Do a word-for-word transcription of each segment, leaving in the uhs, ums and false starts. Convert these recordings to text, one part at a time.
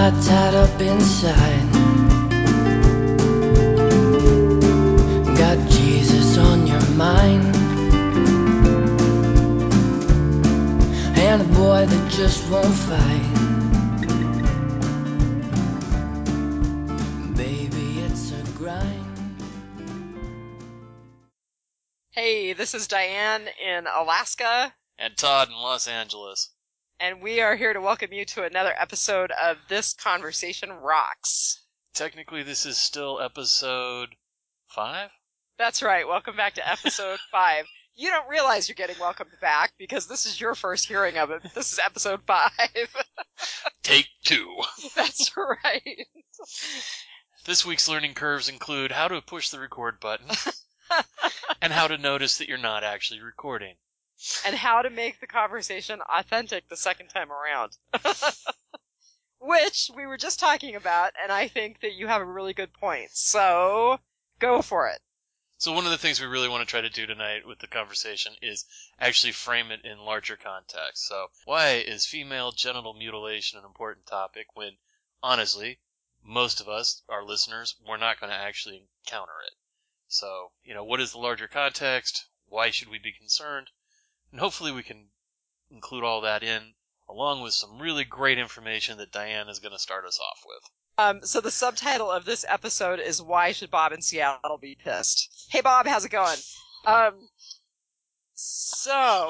heart tied up inside. Got Jesus on your mind, and a boy that just won't fight. Baby, it's a grind. Hey, this is Diane in Alaska. And Todd in Los Angeles. And we are here to welcome you to another episode of This Conversation Rocks. Technically, this is still episode five? That's right. Welcome back to episode five. You don't realize you're getting welcomed back because this is your first hearing of it. But this is episode five. Take two. That's right. This week's learning curves include how to push the record button and how to notice that you're not actually recording. And how to make the conversation authentic the second time around. Which we were just talking about, and I think that you have a really good point. So, go for it. So one of the things we really want to try to do tonight with the conversation is actually frame it in larger context. So, why is female genital mutilation an important topic when, honestly, most of us, our listeners, we're not going to actually encounter it? So, you know, what is the larger context? Why should we be concerned? And hopefully we can include all that in, along with some really great information that Diane is going to start us off with. Um, so the subtitle of this episode is Why Should Bob in Seattle Be Pissed? Hey Bob, how's it going? Um, so...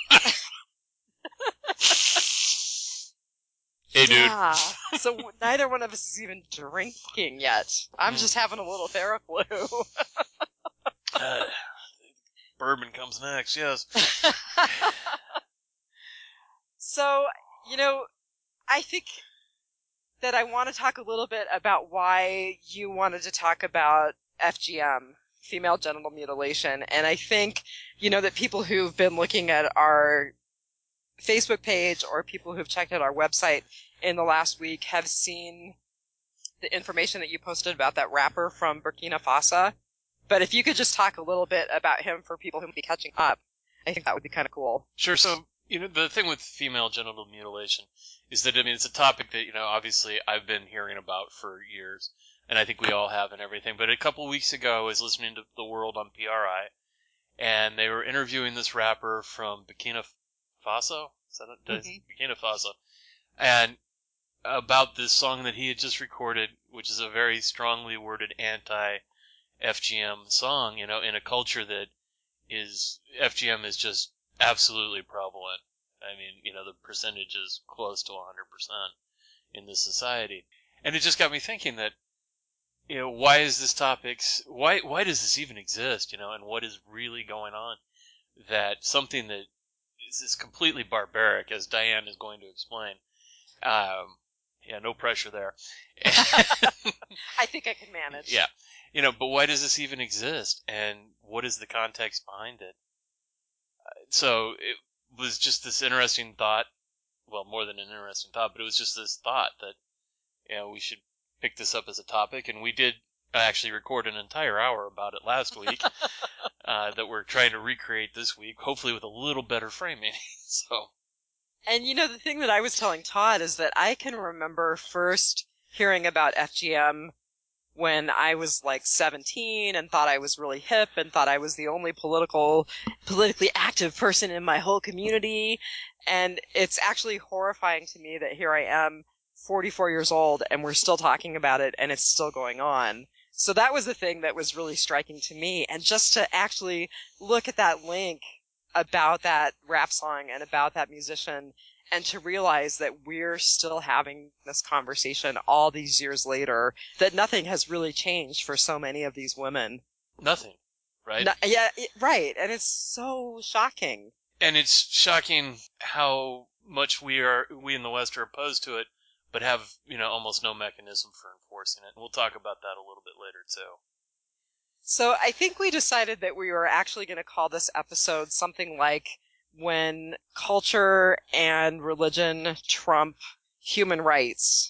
Hey dude. Yeah, so neither one of us is even drinking yet. I'm just having a little Theraflu. uh, bourbon comes next, yes. So, you know, I think that I want to talk a little bit about why you wanted to talk about F G M, female genital mutilation. And I think, you know, that people who've been looking at our Facebook page or people who've checked out our website in the last week have seen the information that you posted about that rapper from Burkina Faso. But if you could just talk a little bit about him for people who may be catching up, I think that would be kind of cool. Sure. So, you know, the thing with female genital mutilation is that, I mean, it's a topic that, you know, obviously I've been hearing about for years, and I think we all have and everything. But a couple weeks ago, I was listening to The World on P R I, and they were interviewing this rapper from Burkina Faso? Is that it? Mm-hmm. Burkina Faso. And about this song that he had just recorded, which is a very strongly worded anti-F G M song, you know, in a culture that is, F G M is just absolutely prevalent. I mean, you know, the percentage is close to one hundred percent in this society. And it just got me thinking that, you know, why is this topic, why, why does this even exist, you know, and what is really going on that something that is, is completely barbaric, as Diane is going to explain. Um, yeah, no pressure there. I think I can manage. Yeah. You know, but why does this even exist, and what is the context behind it? Uh, so it was just this interesting thought, well, more than an interesting thought, but it was just this thought that, you know, we should pick this up as a topic, and we did actually record an entire hour about it last week uh, that we're trying to recreate this week, hopefully with a little better framing. So. And you know, the thing that I was telling Todd is that I can remember first hearing about F G M when I was like seventeen and thought I was really hip and thought I was the only political, politically active person in my whole community. And it's actually horrifying to me that here I am, forty-four years old, and we're still talking about it and it's still going on. So that was the thing that was really striking to me. And just to actually look at that link about that rap song and about that musician, and to realize that we're still having this conversation all these years later, that nothing has really changed for so many of these women. Nothing, right? No, yeah, it, right. And it's so shocking. And it's shocking how much we are, we in the West are opposed to it, but have, you know, almost no mechanism for enforcing it. And we'll talk about that a little bit later, too. So I think we decided that we were actually going to call this episode something like When Culture and Religion Trump Human Rights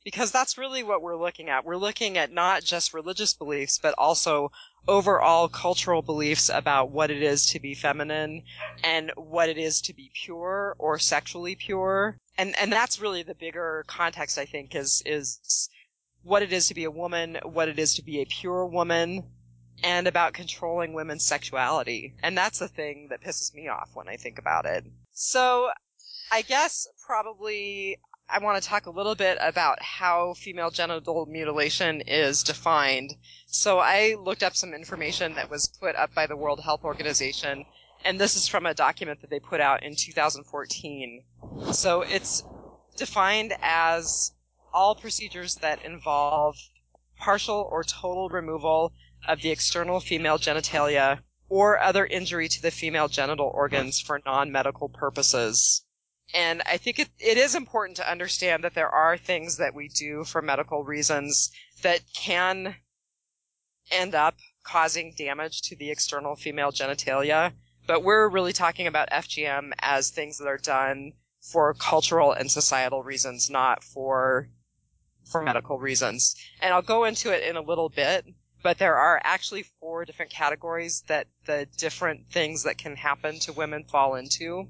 because that's really what we're looking at. We're looking at not just religious beliefs, but also overall cultural beliefs about what it is to be feminine and what it is to be pure or sexually pure. And and that's really the bigger context, I think, is is what it is to be a woman, what it is to be a pure woman, and about controlling women's sexuality. And that's the thing that pisses me off when I think about it. So I guess probably I want to talk a little bit about how female genital mutilation is defined. So I looked up some information that was put up by the World Health Organization, and this is from a document that they put out in two thousand fourteen. So it's defined as all procedures that involve partial or total removal of the external female genitalia or other injury to the female genital organs for non-medical purposes. And I think it, it is important to understand that there are things that we do for medical reasons that can end up causing damage to the external female genitalia. But we're really talking about F G M as things that are done for cultural and societal reasons, not for for medical reasons. And I'll go into it in a little bit, but there are actually four different categories that the different things that can happen to women fall into.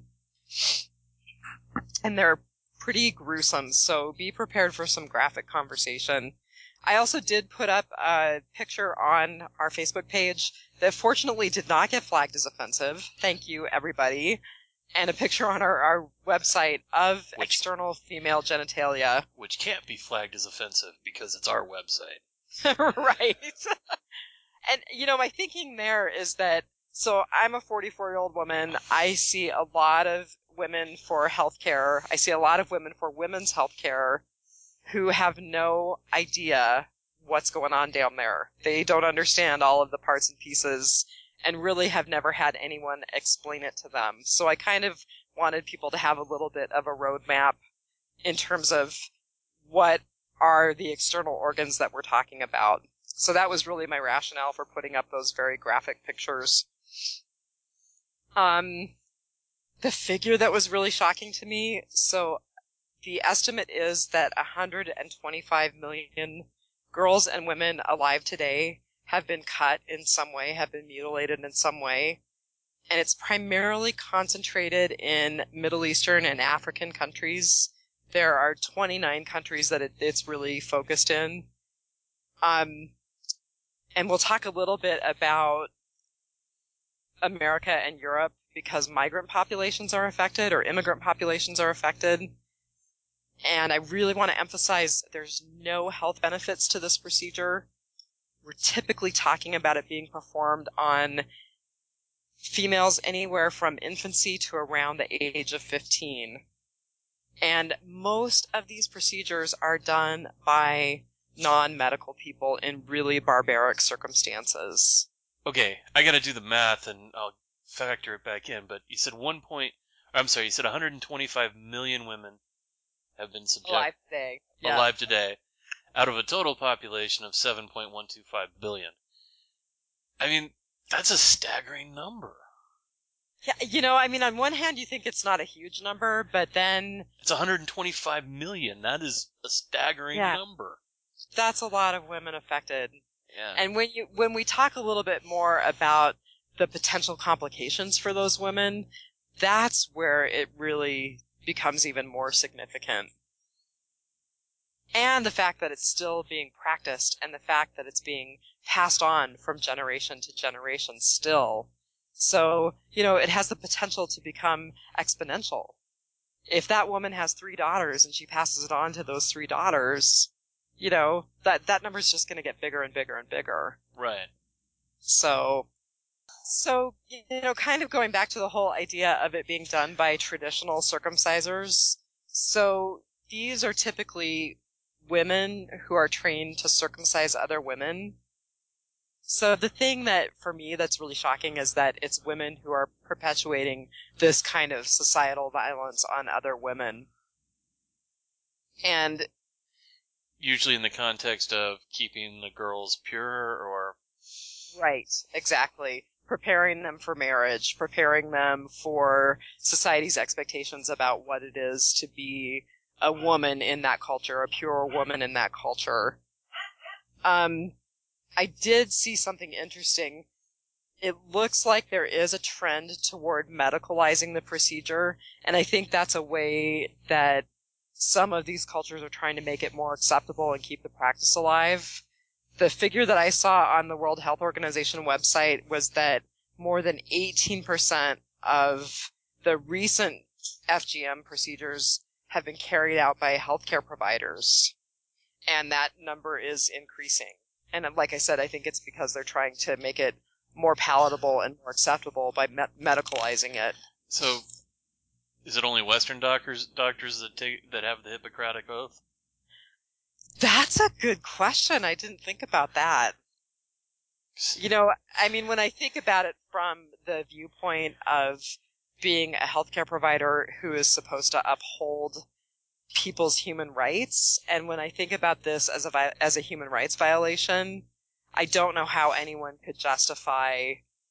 And they're pretty gruesome, so be prepared for some graphic conversation. I also did put up a picture on our Facebook page that fortunately did not get flagged as offensive. Thank you, everybody. And a picture on our, our website of Which, external female genitalia. Which can't be flagged as offensive because it's our website. Right. And, you know, my thinking there is that, so I'm a forty-four-year-old woman. I see a lot of women for healthcare. I see a lot of women for women's healthcare who have no idea what's going on down there. They don't understand all of the parts and pieces and really have never had anyone explain it to them. So I kind of wanted people to have a little bit of a roadmap in terms of what are the external organs that we're talking about. So that was really my rationale for putting up those very graphic pictures. Um, the figure that was really shocking to me, so the estimate is that one hundred twenty-five million girls and women alive today have been cut in some way, have been mutilated in some way. And it's primarily concentrated in Middle Eastern and African countries. There are twenty-nine countries that it, it's really focused in. Um, and we'll talk a little bit about America and Europe because migrant populations are affected or immigrant populations are affected. And I really want to emphasize there's no health benefits to this procedure. We're typically talking about it being performed on females anywhere from infancy to around the age of fifteen. And most of these procedures are done by non-medical people in really barbaric circumstances. Okay, I gotta do the math and I'll factor it back in, but you said one point, I'm sorry, you said one hundred twenty-five million women have been subject, Alive today. Yeah. alive today, out of a total population of seven point one two five billion. I mean, that's a staggering number. Yeah, you know, I mean, on one hand, you think it's not a huge number, but then It's one hundred twenty-five million. That is a staggering Yeah. number. that's a lot of women affected. Yeah. And when you when we talk a little bit more about the potential complications for those women, that's where it really becomes even more significant. And the fact that it's still being practiced and the fact that it's being passed on from generation to generation still. So, you know, it has the potential to become exponential. If that woman has three daughters and she passes it on to those three daughters, you know, that, that number's just going to get bigger and bigger and bigger. Right. So, so, you know, kind of going back to the whole idea of it being done by traditional circumcisers. So these are typically women who are trained to circumcise other women. So the thing that, for me, that's really shocking is that it's women who are perpetuating this kind of societal violence on other women. And Usually in the context of keeping the girls pure or... right, exactly. Preparing them for marriage, preparing them for society's expectations about what it is to be a woman in that culture, a pure woman in that culture. Um, I did see something interesting. It looks like there is a trend toward medicalizing the procedure, and I think that's a way that some of these cultures are trying to make it more acceptable and keep the practice alive. The figure that I saw on the World Health Organization website was that more than eighteen percent of the recent F G M procedures have been carried out by healthcare providers, and that number is increasing. And like I said, I think it's because they're trying to make it more palatable and more acceptable by me- medicalizing it. So, is it only Western doctors doctors that take that have the Hippocratic Oath? That's a good question. I didn't think about that. You know, I mean, when I think about it from the viewpoint of being a healthcare provider who is supposed to uphold people's human rights, and when I think about this as a vi- as a human rights violation, I don't know how anyone could justify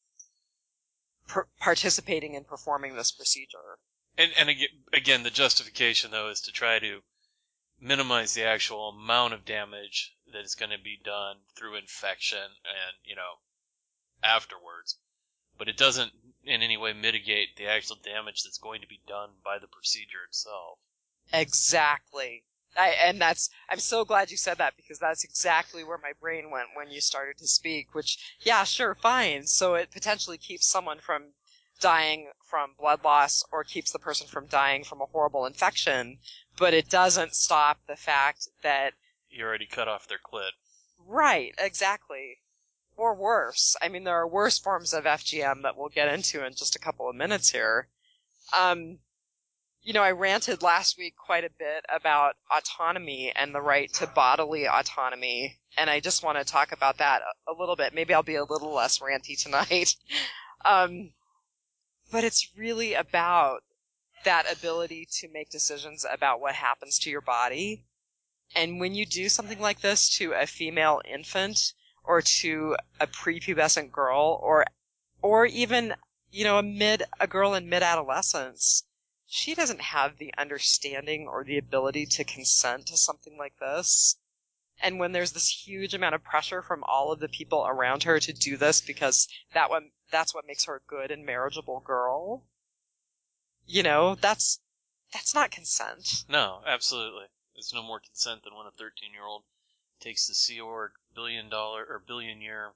per- participating in performing this procedure. And and again, again, the justification though is to try to minimize the actual amount of damage that is going to be done through infection and, you know, afterwards. But it doesn't in any way mitigate the actual damage that's going to be done by the procedure itself. Exactly. I, and that's, I'm so glad you said that, because that's exactly where my brain went when you started to speak, which, yeah, sure, fine. So it potentially keeps someone from dying from blood loss or keeps the person from dying from a horrible infection, but it doesn't stop the fact that... You already cut off their clit. Right, exactly. Or worse. I mean, there are worse forms of F G M that we'll get into in just a couple of minutes here. Um... You know, I ranted last week quite a bit about autonomy and the right to bodily autonomy, and I just want to talk about that a, a little bit. Maybe I'll be a little less ranty tonight. um, but it's really about that ability to make decisions about what happens to your body. And when you do something like this to a female infant or to a prepubescent girl or or even, you know, a mid a girl in mid-adolescence, she doesn't have the understanding or the ability to consent to something like this. And when there's this huge amount of pressure from all of the people around her to do this because that one, that's what makes her a good and marriageable girl, you know, that's that's not consent. No, absolutely. There's no more consent than when a thirteen-year-old takes the Sea Org billion dollar or billion year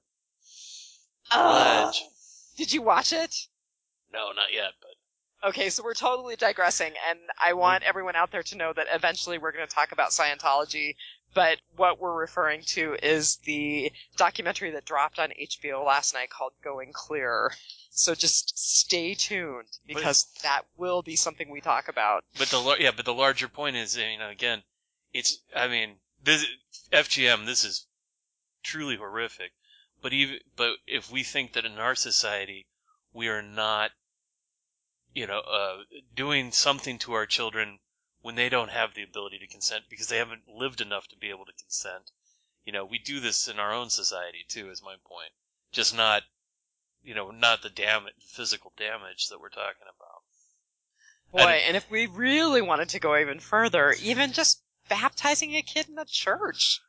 pledge. Did you watch it? No, not yet, but... Okay, so we're totally digressing, and I want everyone out there to know that eventually we're going to talk about Scientology, but what we're referring to is the documentary that dropped on H B O last night called Going Clear. So just stay tuned, because but, that will be something we talk about. But the yeah, but the larger point is, you know, again, it's, I mean, this F G M, this is truly horrific. But even, but if we think that in our society we are not, you know, uh, doing something to our children when they don't have the ability to consent because they haven't lived enough to be able to consent. You know, we do this in our own society too, is my point. Just not, you know, not the damage, physical damage that we're talking about. Boy, and, and if we really wanted to go even further, even just baptizing a kid in the church.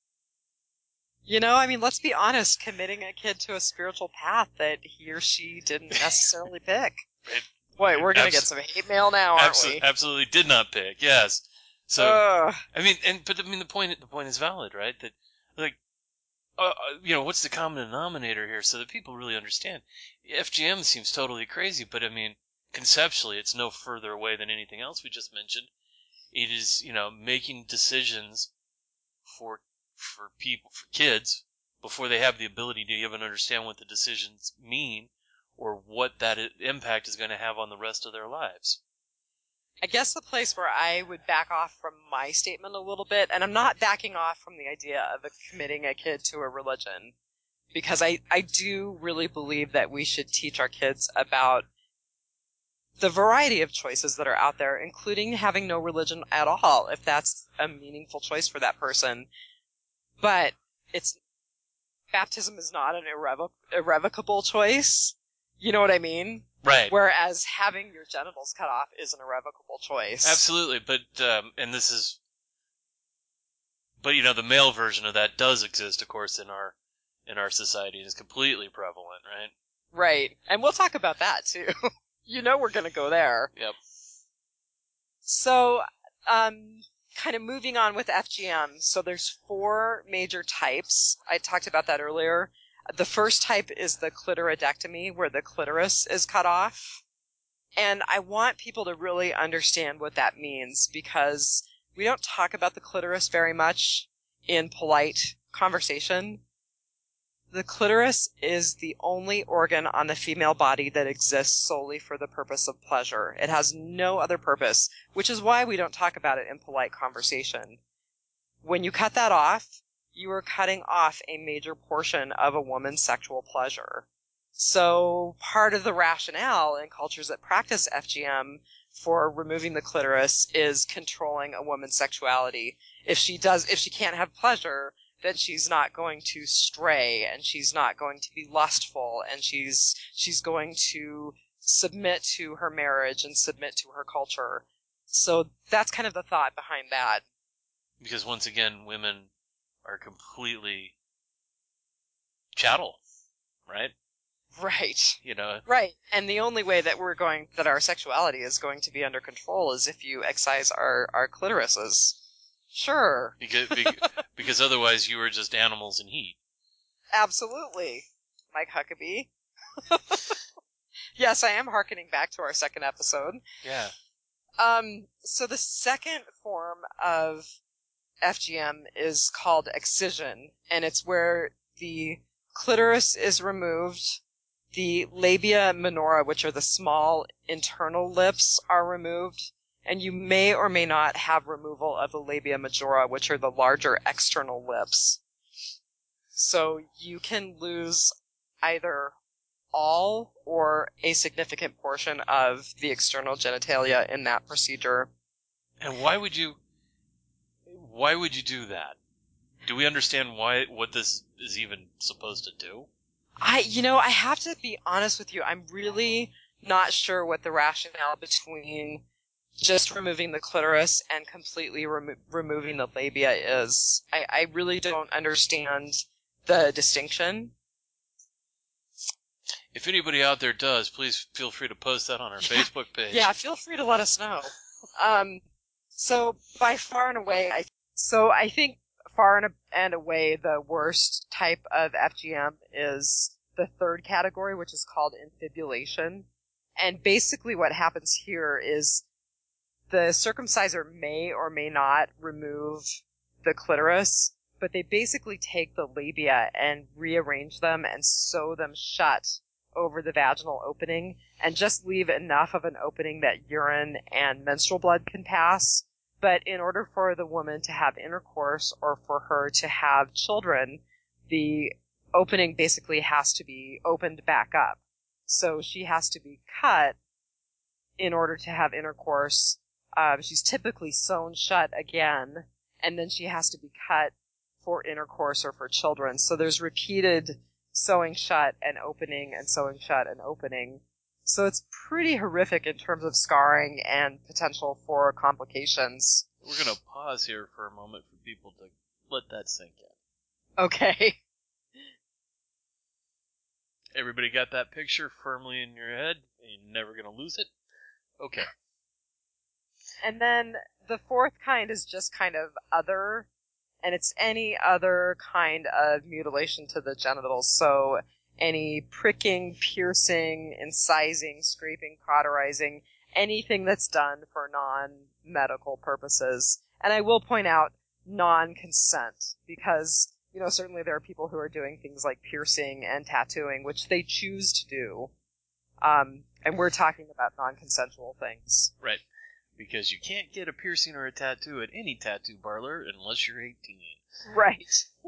You know, I mean, let's be honest, committing a kid to a spiritual path that he or she didn't necessarily pick. It, Boy, we're going to get some hate mail now, aren't abso- we? Absolutely did not pick, yes. So, uh. I mean, and, but I mean, the point, the point is valid, right? That, like, uh, you know, what's the common denominator here so that people really understand? F G M seems totally crazy, but I mean, conceptually, it's no further away than anything else we just mentioned. It is, you know, making decisions for, for people, for kids, before they have the ability to even understand what the decisions mean, or what that impact is going to have on the rest of their lives. I guess the place where I would back off from my statement a little bit, and I'm not backing off from the idea of a, committing a kid to a religion, because I, I do really believe that we should teach our kids about the variety of choices that are out there, including having no religion at all, if that's a meaningful choice for that person. But it's baptism is not an irrevoc- irrevocable choice. You know what I mean? Right. Whereas having your genitals cut off is an irrevocable choice. Absolutely, but um, and this is, but you know, the male version of that does exist, of course, in our in our society, and is completely prevalent, right? Right, and we'll talk about that too. You know, we're going to go there. Yep. So, um, kind of moving on with F G M. So there's four major types. I talked about that earlier. The first type is the clitoridectomy, where the clitoris is cut off. And I want people to really understand what that means, because we don't talk about the clitoris very much in polite conversation. The clitoris is the only organ on the female body that exists solely for the purpose of pleasure. It has no other purpose, which is why we don't talk about it in polite conversation. When you cut that off, you are cutting off a major portion of a woman's sexual pleasure. So part of the rationale in cultures that practice F G M for removing the clitoris is controlling a woman's sexuality. If she does, if she can't have pleasure, then she's not going to stray, and she's not going to be lustful, and she's she's going to submit to her marriage and submit to her culture. So that's kind of the thought behind that. Because once again, women are completely chattel, right? Right. You know. Right. And the only way that we're going, that our sexuality is going to be under control is if you excise our, our clitorises. Sure. Because, because otherwise you were just animals in heat. Absolutely. Mike Huckabee. Yes, I am hearkening back to our second episode. Yeah. Um, so the second form of F G M is called excision, and it's where the clitoris is removed, the labia minora, which are the small internal lips, are removed, and you may or may not have removal of the labia majora, which are the larger external lips. So you can lose either all or a significant portion of the external genitalia in that procedure. And why would you, why would you do that? Do we understand why, what this is even supposed to do? I, you know, I have to be honest with you. I'm really not sure what the rationale between just removing the clitoris and completely remo- removing the labia is. I, I really don't understand the distinction. If anybody out there does, please feel free to post that on our Yeah, Facebook page. Yeah, feel free to let us know. Um, so by far and away, I so I think far and, and away the worst type of F G M is the third category, which is called infibulation. And basically what happens here is the circumciser may or may not remove the clitoris, but they basically take the labia and rearrange them and sew them shut over the vaginal opening and just leave enough of an opening that urine and menstrual blood can pass. But in order for the woman to have intercourse or for her to have children, the opening basically has to be opened back up. So she has to be cut in order to have intercourse. Um, she's typically sewn shut again, and then she has to be cut for intercourse or for children. So there's repeated sewing shut and opening and sewing shut and opening. So it's pretty horrific in terms of scarring and potential for complications. We're going to pause here for a moment for people to let that sink in. Okay. Everybody got that picture firmly in your head? And you're never going to lose it? Okay. And then the fourth kind is just kind of other, and it's any other kind of mutilation to the genitals. So any pricking, piercing, incising, scraping, cauterizing, anything that's done for non-medical purposes. And I will point out non-consent, because, you know, certainly there are people who are doing things like piercing and tattooing, which they choose to do. Um, and we're talking about non-consensual things. Right. Because you can't get a piercing or a tattoo at any tattoo parlor unless you're eighteen. Right.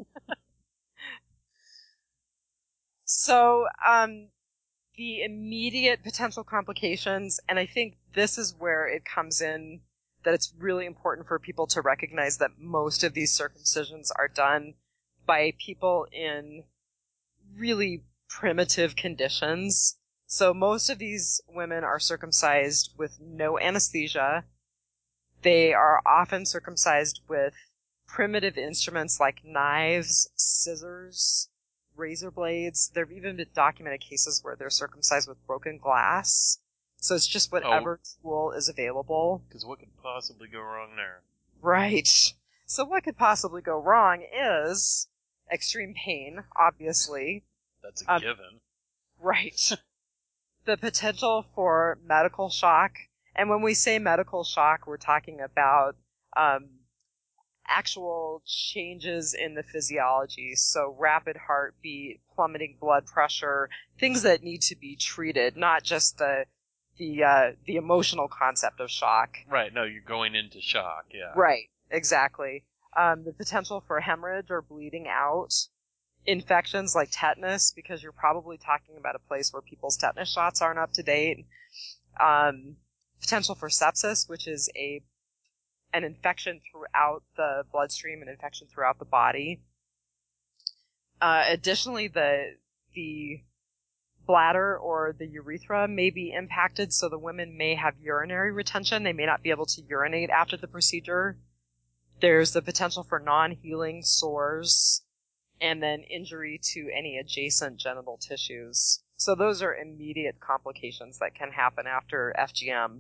So, um, the immediate potential complications, and I think this is where it comes in, that it's really important for people to recognize that most of these circumcisions are done by people in really primitive conditions. So most of these women are circumcised with no anesthesia. They are often circumcised with primitive instruments like knives, scissors, razor blades. There have even been documented cases where they're circumcised with broken glass. So it's just whatever oh. tool is available. Because what could possibly go wrong there? Right. So what could possibly go wrong is extreme pain, obviously. That's a um, given. Right. The potential for medical shock. And when we say medical shock, we're talking about um, actual changes in the physiology. So rapid heartbeat, plummeting blood pressure, things that need to be treated, not just the the uh, the emotional concept of shock. Right. No, you're going into shock. Yeah. Right. Exactly. Um, the potential for hemorrhage or bleeding out. Infections like tetanus, because you're probably talking about a place where people's tetanus shots aren't up to date. Um, potential for sepsis, which is a an infection throughout the bloodstream, an infection throughout the body. Uh, additionally, the the bladder or the urethra may be impacted, so the women may have urinary retention. They may not be able to urinate after the procedure. There's the potential for non-healing sores, and then injury to any adjacent genital tissues. So those are immediate complications that can happen after F G M.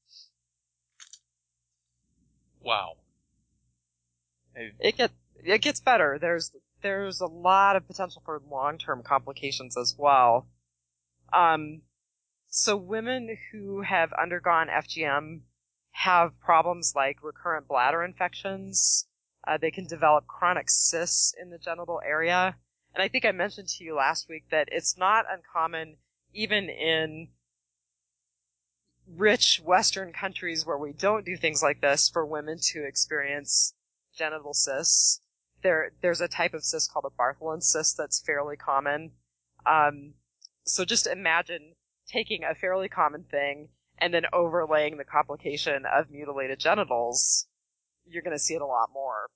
Wow. It get it gets better. There's there's a lot of potential for long-term complications as well. Um, so women who have undergone F G M have problems like recurrent bladder infections. Uh, they can develop chronic cysts in the genital area. And I think I mentioned to you last week that it's not uncommon, even in rich Western countries where we don't do things like this, for women to experience genital cysts. There, there's a type of cyst called a Bartholin cyst that's fairly common. Um, so just imagine taking a fairly common thing and then overlaying the complication of mutilated genitals. You're going to see it a lot more.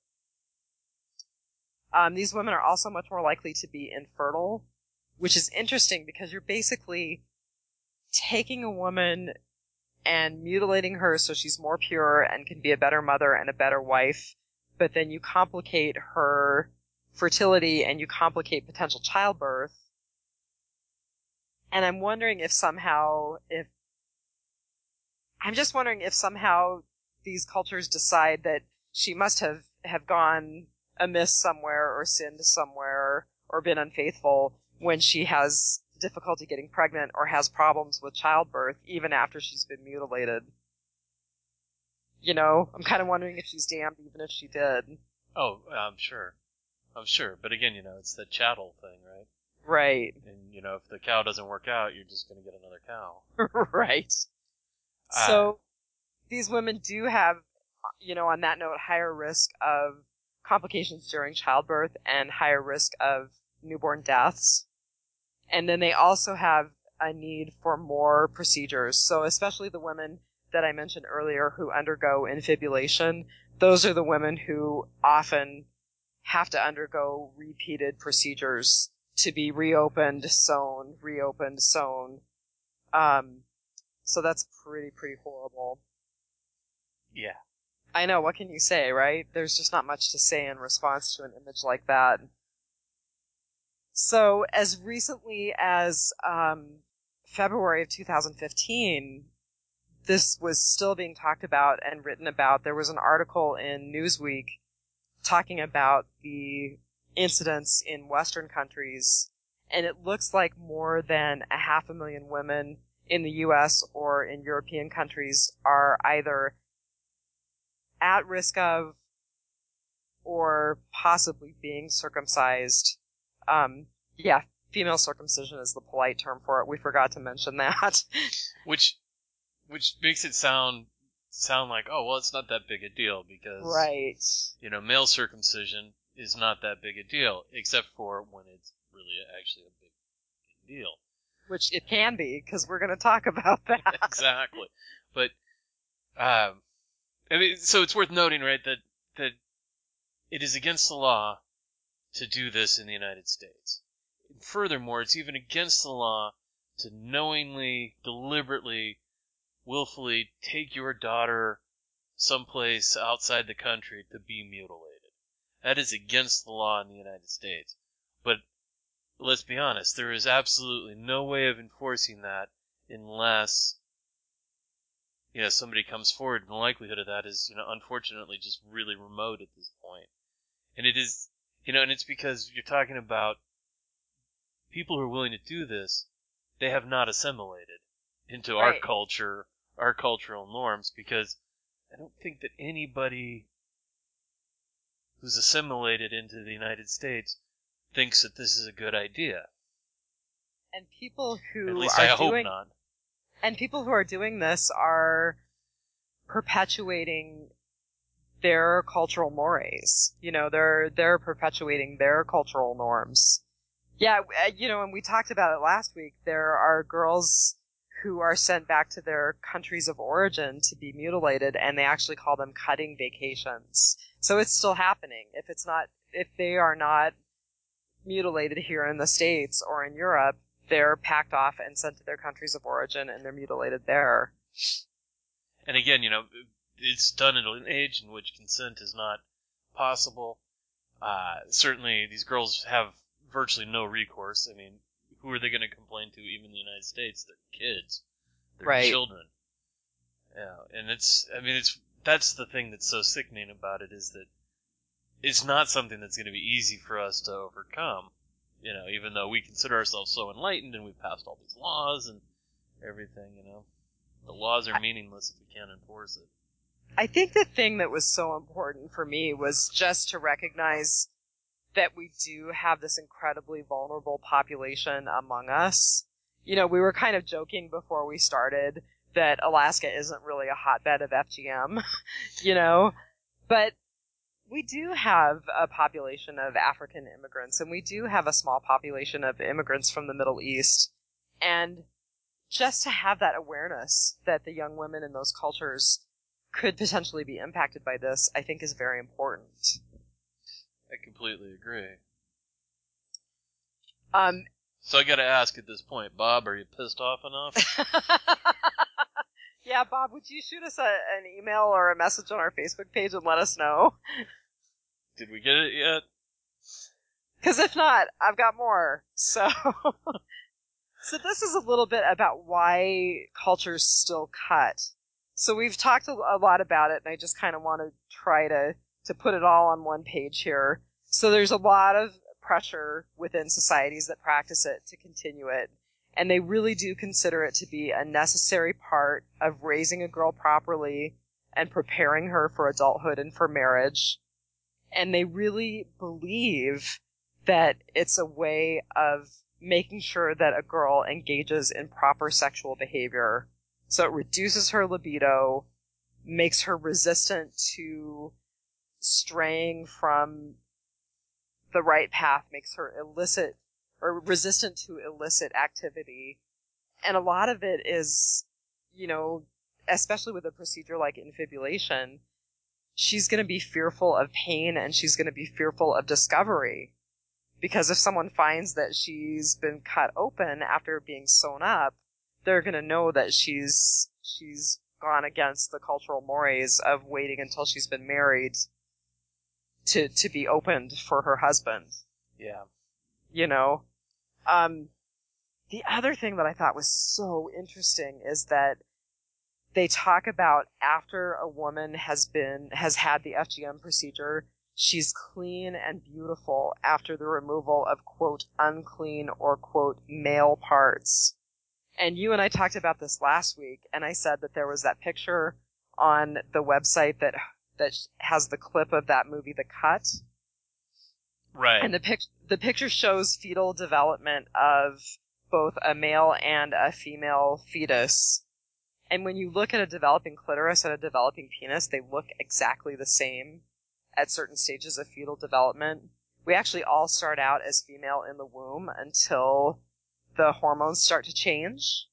Um, these women are also much more likely to be infertile, which is interesting because you're basically taking a woman and mutilating her so she's more pure and can be a better mother and a better wife, but then you complicate her fertility and you complicate potential childbirth. And I'm wondering if somehow, if, I'm just wondering if somehow these cultures decide that she must have, have gone amiss somewhere or sinned somewhere or been unfaithful when she has difficulty getting pregnant or has problems with childbirth even after she's been mutilated. You know, I'm kind of wondering if she's damned even if she did. Oh, I'm sure. I'm sure. But again, you know, it's the chattel thing, right? Right. And, you know, if the cow doesn't work out, you're just going to get another cow. Right. Uh, so, these women do have, you know, on that note, higher risk of complications during childbirth and higher risk of newborn deaths. And then they also have a need for more procedures. So especially the women that I mentioned earlier who undergo infibulation, those are the women who often have to undergo repeated procedures to be reopened, sewn, reopened, sewn. Um, so that's pretty, pretty horrible. Yeah. I know, what can you say, right? There's just not much to say in response to an image like that. So, as recently as um, February of two thousand fifteen, this was still being talked about and written about. There was an article in Newsweek talking about the incidents in Western countries, and it looks like more than a half a million women in the U S or in European countries are either at risk of or possibly being circumcised. Um, yeah, female circumcision is the polite term for it. We forgot to mention that. Which, which makes it sound, sound like, oh, well, it's not that big a deal because, right. you know, male circumcision is not that big a deal, except for when it's really actually a big, big deal. Which it can be, because we're going to talk about that. Exactly. But, um, I mean, so it's worth noting, right, that, that it is against the law to do this in the United States. Furthermore, it's even against the law to knowingly, deliberately, willfully take your daughter someplace outside the country to be mutilated. That is against the law in the United States. But let's be honest, there is absolutely no way of enforcing that unless, you know, somebody comes forward, and the likelihood of that is, you know, unfortunately just really remote at this point. And it is, you know, and it's because you're talking about people who are willing to do this, they have not assimilated into Right. our culture, our cultural norms, because I don't think that anybody who's assimilated into the United States thinks that this is a good idea. And people who At least are I hope doing not. and people who are doing this are perpetuating their cultural mores. You know, they're they're perpetuating their cultural norms. Yeah, uh, you know, and we talked about it last week. There are girls who are sent back to their countries of origin to be mutilated, and they actually call them cutting vacations. So it's still happening. If it's not, if they are not mutilated here in the States or in Europe, they're packed off and sent to their countries of origin, and they're mutilated there. And again, you know, it's done at an age in which consent is not possible. Uh, certainly, these girls have virtually no recourse. I mean, who are they going to complain to, even in the United States? They're kids. They're Right. children. Yeah, and it's, I mean, it's, that's the thing that's so sickening about it, is that it's not something that's going to be easy for us to overcome. You know, even though we consider ourselves so enlightened and we've passed all these laws and everything, you know. The laws are meaningless if we can't enforce it. I think the thing that was so important for me was just to recognize that we do have this incredibly vulnerable population among us. You know, we were kind of joking before we started that Alaska isn't really a hotbed of F G M, you know, but we do have a population of African immigrants, and we do have a small population of immigrants from the Middle East. And just to have that awareness that the young women in those cultures could potentially be impacted by this, I think is very important. I completely agree. Um, So I got to ask at this point, Bob, are you pissed off enough? yeah, Bob, would you shoot us a, an email or a message on our Facebook page and let us know? Did we get it yet? Because if not, I've got more. So, so this is a little bit about why cultures still cut. So we've talked a, a lot about it, and I just kind of want to try to, to put it all on one page here. So there's a lot of pressure within societies that practice it to continue it, and they really do consider it to be a necessary part of raising a girl properly and preparing her for adulthood and for marriage. And they really believe that it's a way of making sure that a girl engages in proper sexual behavior. So it reduces her libido, makes her resistant to straying from the right path, makes her illicit or resistant to illicit activity. And a lot of it is, you know, especially with a procedure like infibulation, she's going to be fearful of pain and she's going to be fearful of discovery. Because if someone finds that she's been cut open after being sewn up, they're going to know that she's she's gone against the cultural mores of waiting until she's been married to to be opened for her husband. Yeah. You know? Um, the other thing that I thought was so interesting is that they talk about after a woman has been has had the F G M procedure, she's clean and beautiful after the removal of, quote, unclean or, quote, male parts. And you and I talked about this last week, and I said that there was that picture on the website that that has the clip of that movie, The Cut. Right. And the, pic- the picture shows fetal development of both a male and a female fetus. And when you look at a developing clitoris and a developing penis, they look exactly the same at certain stages of fetal development. We actually all start out as female in the womb until the hormones start to change.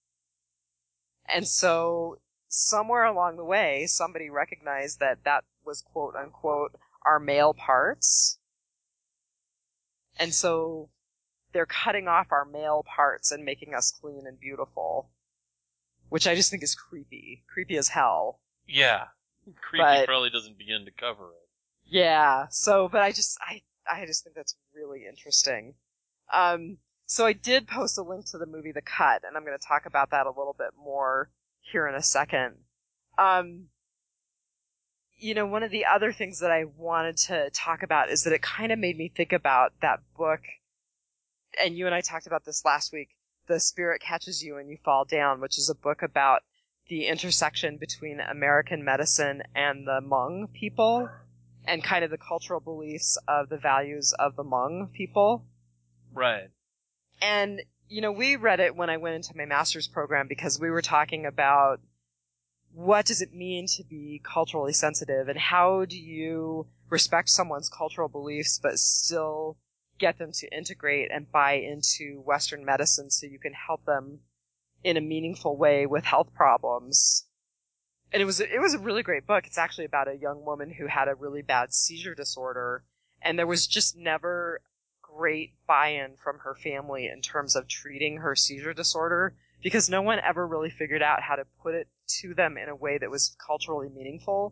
And so somewhere along the way, somebody recognized that that was, quote unquote, our male parts. And so they're cutting off our male parts and making us clean and beautiful, which I just think is creepy. Creepy as hell. Yeah. Creepy But- probably doesn't begin to cover it. Yeah, so, but I just, I, I just think that's really interesting. Um, so I did post a link to the movie The Cut, and I'm going to talk about that a little bit more here in a second. Um, you know, one of the other things that I wanted to talk about is that it kind of made me think about that book, and you and I talked about this last week, The Spirit Catches You and You Fall Down, which is a book about the intersection between American medicine and the Hmong people, and kind of the cultural beliefs of the values of the Hmong people. Right. And, you know, we read it when I went into my master's program because we were talking about what does it mean to be culturally sensitive, and how do you respect someone's cultural beliefs but still get them to integrate and buy into Western medicine so you can help them in a meaningful way with health problems. And it was it was a really great book. It's actually about a young woman who had a really bad seizure disorder, and there was just never great buy-in from her family in terms of treating her seizure disorder, because no one ever really figured out how to put it to them in a way that was culturally meaningful.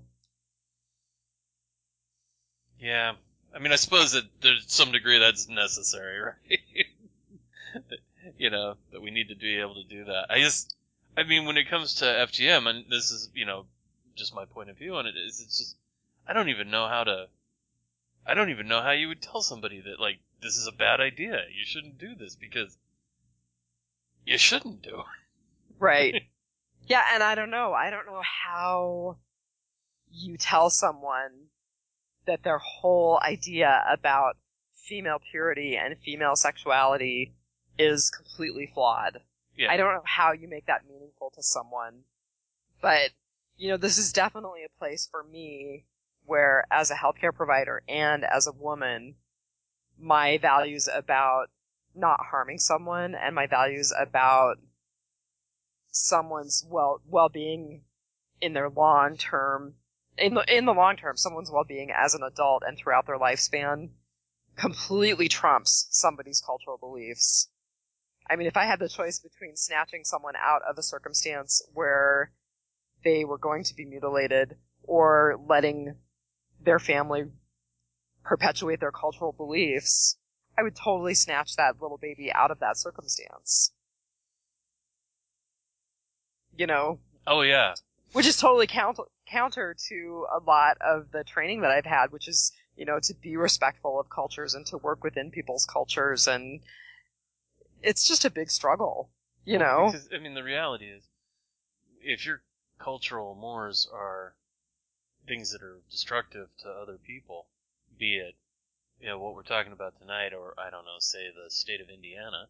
Yeah. I mean, I suppose that there's some degree that's necessary, right? You know, that we need to be able to do that. I just, I mean, when it comes to F G M, and this is, you know, just my point of view on it, is it's just, I don't even know how to, I don't even know how you would tell somebody that, like, this is a bad idea. You shouldn't do this, because you shouldn't do it. Right. Yeah, and I don't know. I don't know how you tell someone that their whole idea about female purity and female sexuality is completely flawed. Yeah. I don't know how you make that meaningful to someone. But, you know, this is definitely a place for me where, as a healthcare provider and as a woman, my values about not harming someone and my values about someone's well well-being in their long-term in the in the long term, someone's well-being as an adult and throughout their lifespan completely trumps somebody's cultural beliefs. I mean, if I had the choice between snatching someone out of a circumstance where they were going to be mutilated or letting their family perpetuate their cultural beliefs, I would totally snatch that little baby out of that circumstance. You know? Oh, yeah. Which is totally counter, counter to a lot of the training that I've had, which is, you know, to be respectful of cultures and to work within people's cultures. And it's just a big struggle, you Well, know? Because, I mean, the reality is, if your cultural mores are things that are destructive to other people, be it, you know, what we're talking about tonight, or, I don't know, say the state of Indiana.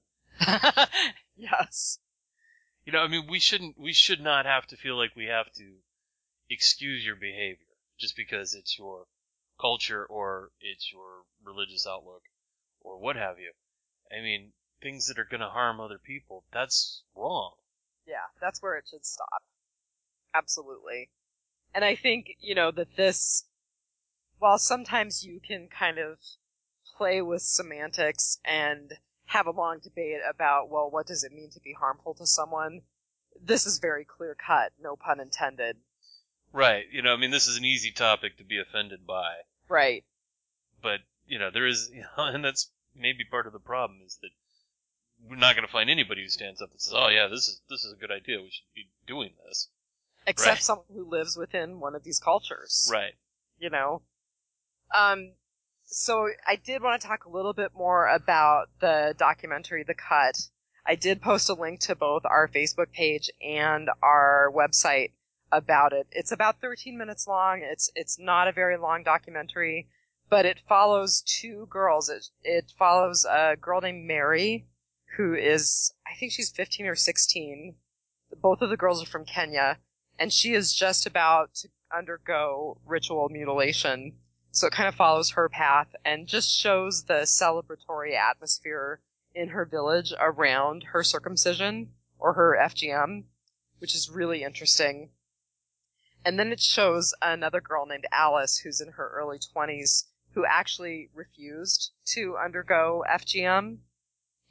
Yes. You know, I mean, we shouldn't, we should not have to feel like we have to excuse your behavior just because it's your culture or it's your religious outlook or what have you. I mean, things that are going to harm other people, that's wrong. Yeah, that's where it should stop. Absolutely. And I think, you know, that this, while sometimes you can kind of play with semantics and have a long debate about, well, what does it mean to be harmful to someone? This is very clear cut, no pun intended. Right. You know, I mean, this is an easy topic to be offended by. Right. But, you know, there is, you know, and that's maybe part of the problem is that we're not going to find anybody who stands up and says, oh, yeah, this is this is a good idea. We should be doing this. Except Right. someone who lives within one of these cultures. Right. You know? Um, so I did want to talk a little bit more about the documentary, The Cut. I did post a link to both our Facebook page and our website about it. It's about thirteen minutes long. It's it's not a very long documentary, but it follows two girls. It, it follows a girl named Mary, who is, I think she's fifteen or sixteen. Both of the girls are from Kenya, and she is just about to undergo ritual mutilation. So it kind of follows her path and just shows the celebratory atmosphere in her village around her circumcision or her F G M, which is really interesting. And then it shows another girl named Alice, who's in her early twenties, who actually refused to undergo F G M.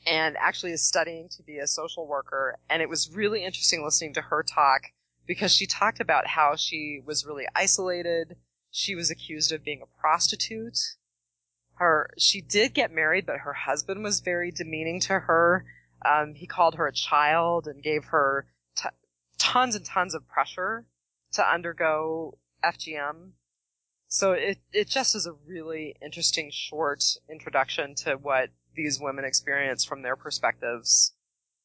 and actually is studying to be a social worker. And it was really interesting listening to her talk because she talked about how she was really isolated. She was accused of being a prostitute. Her, she did get married, but her husband was very demeaning to her. Um, he called her a child and gave her t- tons and tons of pressure to undergo F G M. So it, it just is a really interesting short introduction to what these women experience from their perspectives.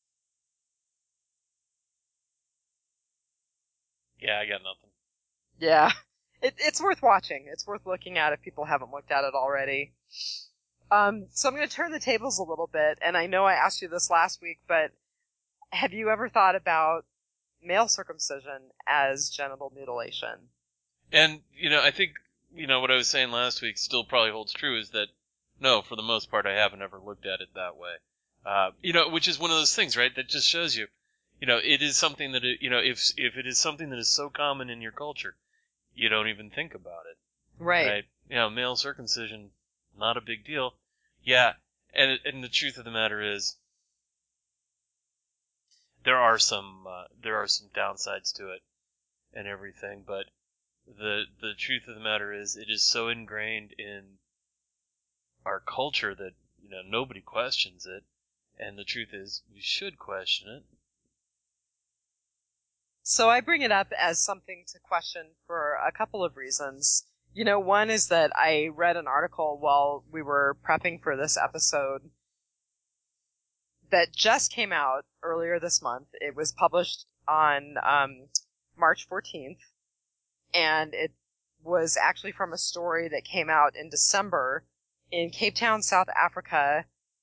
Yeah, I got nothing. Yeah. It, it's worth watching. It's worth looking at if people haven't looked at it already. Um, so I'm going to turn the tables a little bit, and I know I asked you this last week, but have you ever thought about male circumcision as genital mutilation? And, you know, I think, you know, what I was saying last week still probably holds true is that, no, for the most part, I haven't ever looked at it that way. Uh, you know, which is one of those things, right, that just shows you, you know, it is something that, it, you know, if if it is something that is so common in your culture, you don't even think about it. Right. Right? You know, male circumcision, not a big deal. Yeah, and and the truth of the matter is, there are some uh, there are some downsides to it and everything, but the the truth of the matter is, it is so ingrained in our culture that, you know, nobody questions it, and the truth is, we should question it. So I bring it up as something to question for a couple of reasons. You know, one is that I read an article while we were prepping for this episode that just came out earlier this month. It was published on um, March fourteenth, and it was actually from a story that came out in December. In Cape Town, South Africa,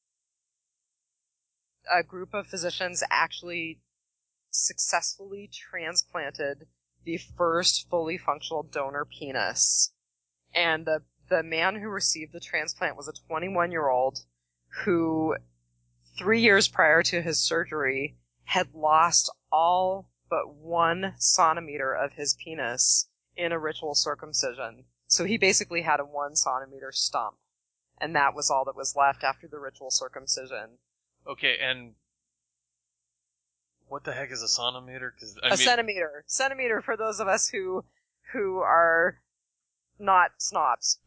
a group of physicians actually successfully transplanted the first fully functional donor penis. And the, the man who received the transplant was a twenty-one-year-old who, three years prior to his surgery, had lost all but one centimeter of his penis in a ritual circumcision. So he basically had a one centimeter stump, and that was all that was left after the ritual circumcision. Okay, and what the heck is a centimeter? 'Cause, I a mean, centimeter. Centimeter for those of us who who are not snobs.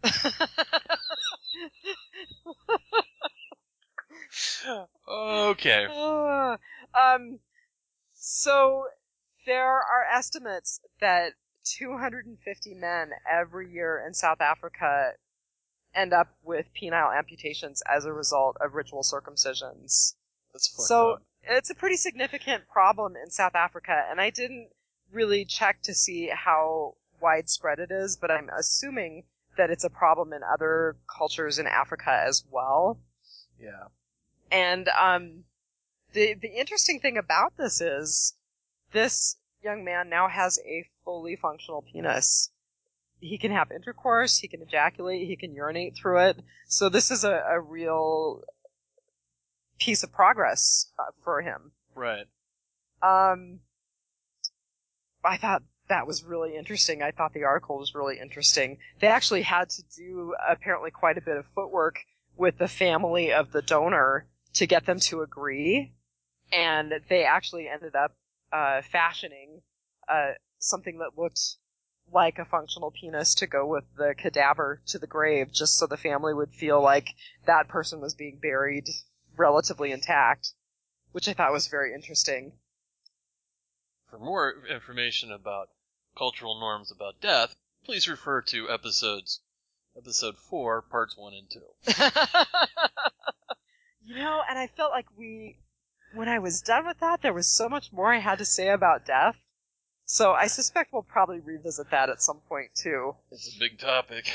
okay. Uh, um, so there are estimates that two hundred fifty men every year in South Africa end up with penile amputations as a result of ritual circumcisions. That's fucked So up. it's a pretty significant problem in South Africa, and I didn't really check to see how widespread it is, but I'm assuming that it's a problem in other cultures in Africa as well. Yeah. And um, the the interesting thing about this is this young man now has a fully functional penis. He can have intercourse, he can ejaculate, he can urinate through it. So this is a, a real piece of progress uh, for him. Right. Um, I thought that was really interesting. I thought the article was really interesting. They actually had to do apparently quite a bit of footwork with the family of the donor to get them to agree, and they actually ended up uh, fashioning uh, something that looked like a functional penis to go with the cadaver to the grave, just so the family would feel like that person was being buried relatively intact, which I thought was very interesting. For more information about cultural norms about death, please refer to episodes episode four, parts one and two. You know, and I felt like we, when I was done with that, there was so much more I had to say about death. So I suspect we'll probably revisit that at some point too. It's a big topic.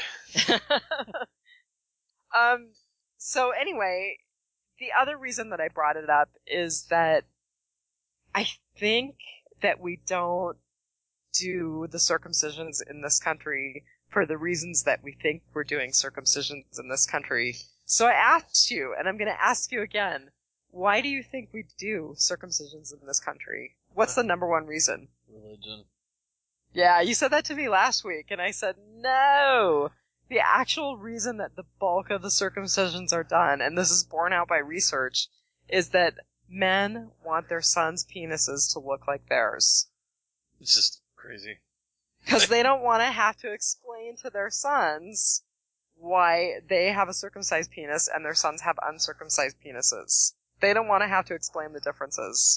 um, so anyway, the other reason that I brought it up is that I think that we don't do the circumcisions in this country for the reasons that we think we're doing circumcisions in this country. So I asked you, and I'm going to ask you again, why do you think we do circumcisions in this country? What's the number one reason? Religion. Yeah, you said that to me last week, and I said, no! The actual reason that the bulk of the circumcisions are done, and this is borne out by research, is that men want their sons' penises to look like theirs. It's just crazy. Because they don't want to have to explain to their sons why they have a circumcised penis and their sons have uncircumcised penises. They don't want to have to explain the differences.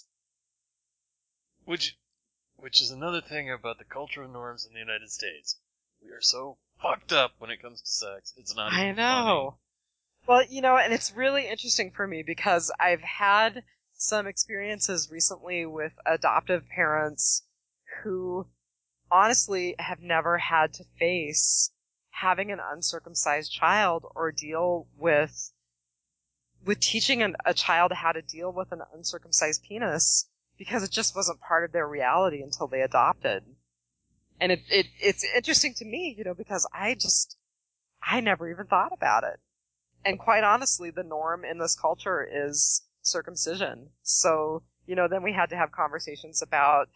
Which, which is another thing about the cultural norms in the United States. We are so fucked up when it comes to sex. It's not even I know. Well, you know, and it's really interesting for me because I've had some experiences recently with adoptive parents who honestly have never had to face having an uncircumcised child or deal with with teaching an, a child how to deal with an uncircumcised penis because it just wasn't part of their reality until they adopted. And it, it it's interesting to me, you know, because I just I never even thought about it. And quite honestly, the norm in this culture is circumcision. So, you know, then we had to have conversations about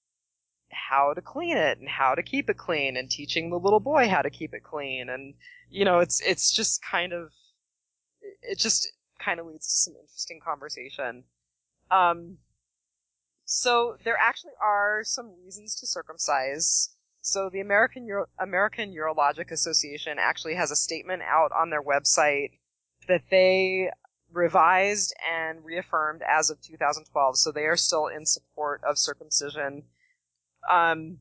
how to clean it and how to keep it clean and teaching the little boy how to keep it clean. And, you know, it's, it's just kind of, it just kind of leads to some interesting conversation. Um, so there actually are some reasons to circumcise. So the American Uro- American Urologic Association actually has a statement out on their website that they revised and reaffirmed as of two thousand twelve. So they are still in support of circumcision. Um,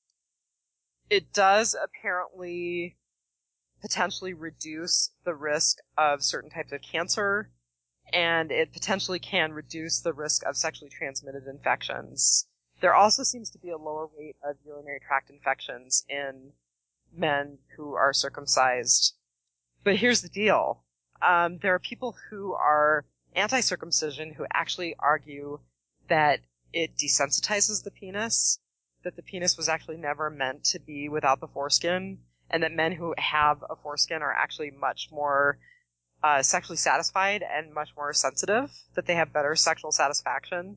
it does apparently potentially reduce the risk of certain types of cancer, and it potentially can reduce the risk of sexually transmitted infections. There also seems to be a lower rate of urinary tract infections in men who are circumcised. But here's the deal. Um, there are people who are anti-circumcision who actually argue that it desensitizes the penis, that the penis was actually never meant to be without the foreskin, and that men who have a foreskin are actually much more uh, sexually satisfied and much more sensitive, that they have better sexual satisfaction.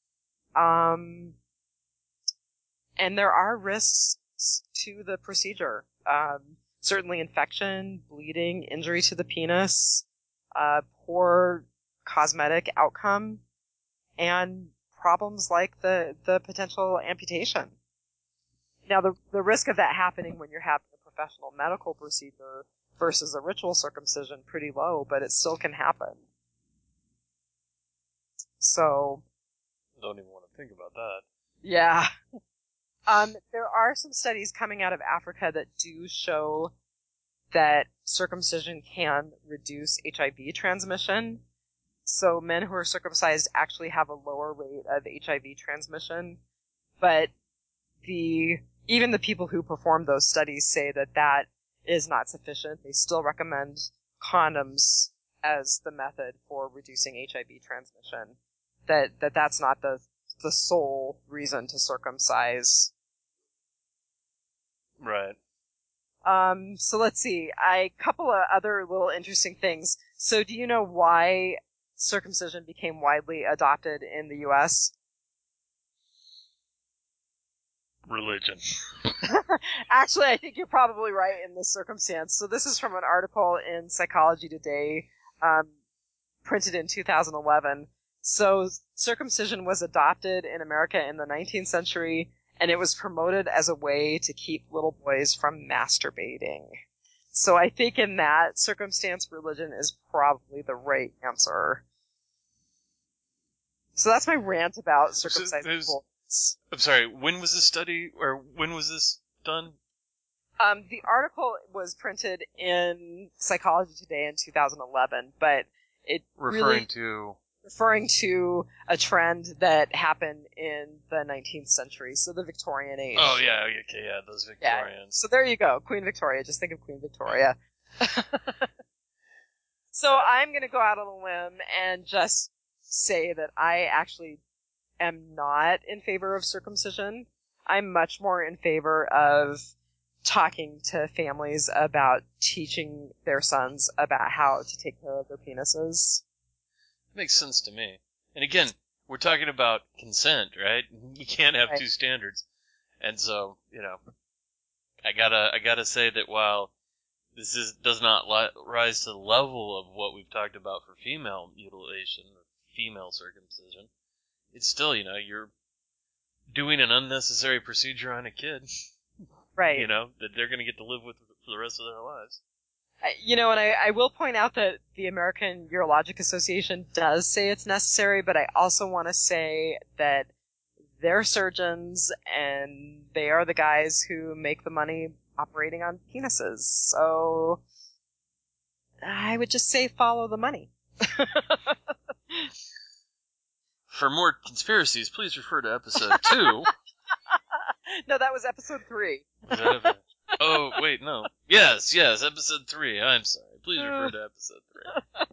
Um, and there are risks to the procedure. Um, certainly infection, bleeding, injury to the penis, uh, poor cosmetic outcome, and problems like the, the potential amputation. Now, the, the risk of that happening when you're having a professional medical procedure versus a ritual circumcision pretty low, but it still can happen. So, I don't even want to think about that. yeah. Um, there are some studies coming out of Africa that do show that circumcision can reduce H I V transmission. So men who are circumcised actually have a lower rate of H I V transmission. But the even the people who perform those studies say that that is not sufficient. They still recommend condoms as the method for reducing H I V transmission. That, that that's not the the sole reason to circumcise. Right. Um, so let's see. A couple of other little interesting things. So do you know why circumcision became widely adopted in the U S? Religion. Actually, I think you're probably right in this circumstance. So this is from an article in Psychology Today, um, printed in two thousand eleven. So circumcision was adopted in America in the nineteenth century, and it was promoted as a way to keep little boys from masturbating. So I think in that circumstance, religion is probably the right answer. So that's my rant about circumcised people. I'm sorry, when was this study, or when was this done? Um, the article was printed in Psychology Today in two thousand eleven, but it Referring really... to... referring to a trend that happened in the nineteenth century, so the Victorian age. Oh, yeah, okay, yeah, those Victorians. Yeah. So there you go, Queen Victoria. Just think of Queen Victoria. So I'm going to go out on a limb and just say that I actually am not in favor of circumcision. I'm much more in favor of talking to families about teaching their sons about how to take care of their penises. Makes sense to me. And again, we're talking about consent, right? We can't have Right. two standards. And so, you know, I gotta, I gotta say that while this is, does not li- rise to the level of what we've talked about for female mutilation, or female circumcision, it's still, you know, you're doing an unnecessary procedure on a kid, Right. you know, that they're going to get to live with for the rest of their lives. I- You know, and I, I will point out that the American Urologic Association does say it's necessary, but I also want to say that they're surgeons and they are the guys who make the money operating on penises. So I would just say follow the money. For more conspiracies, please refer to episode two. No, that was episode three. Was that ever- Oh, wait, no. Yes, yes, episode three. I'm sorry. Please refer to episode three.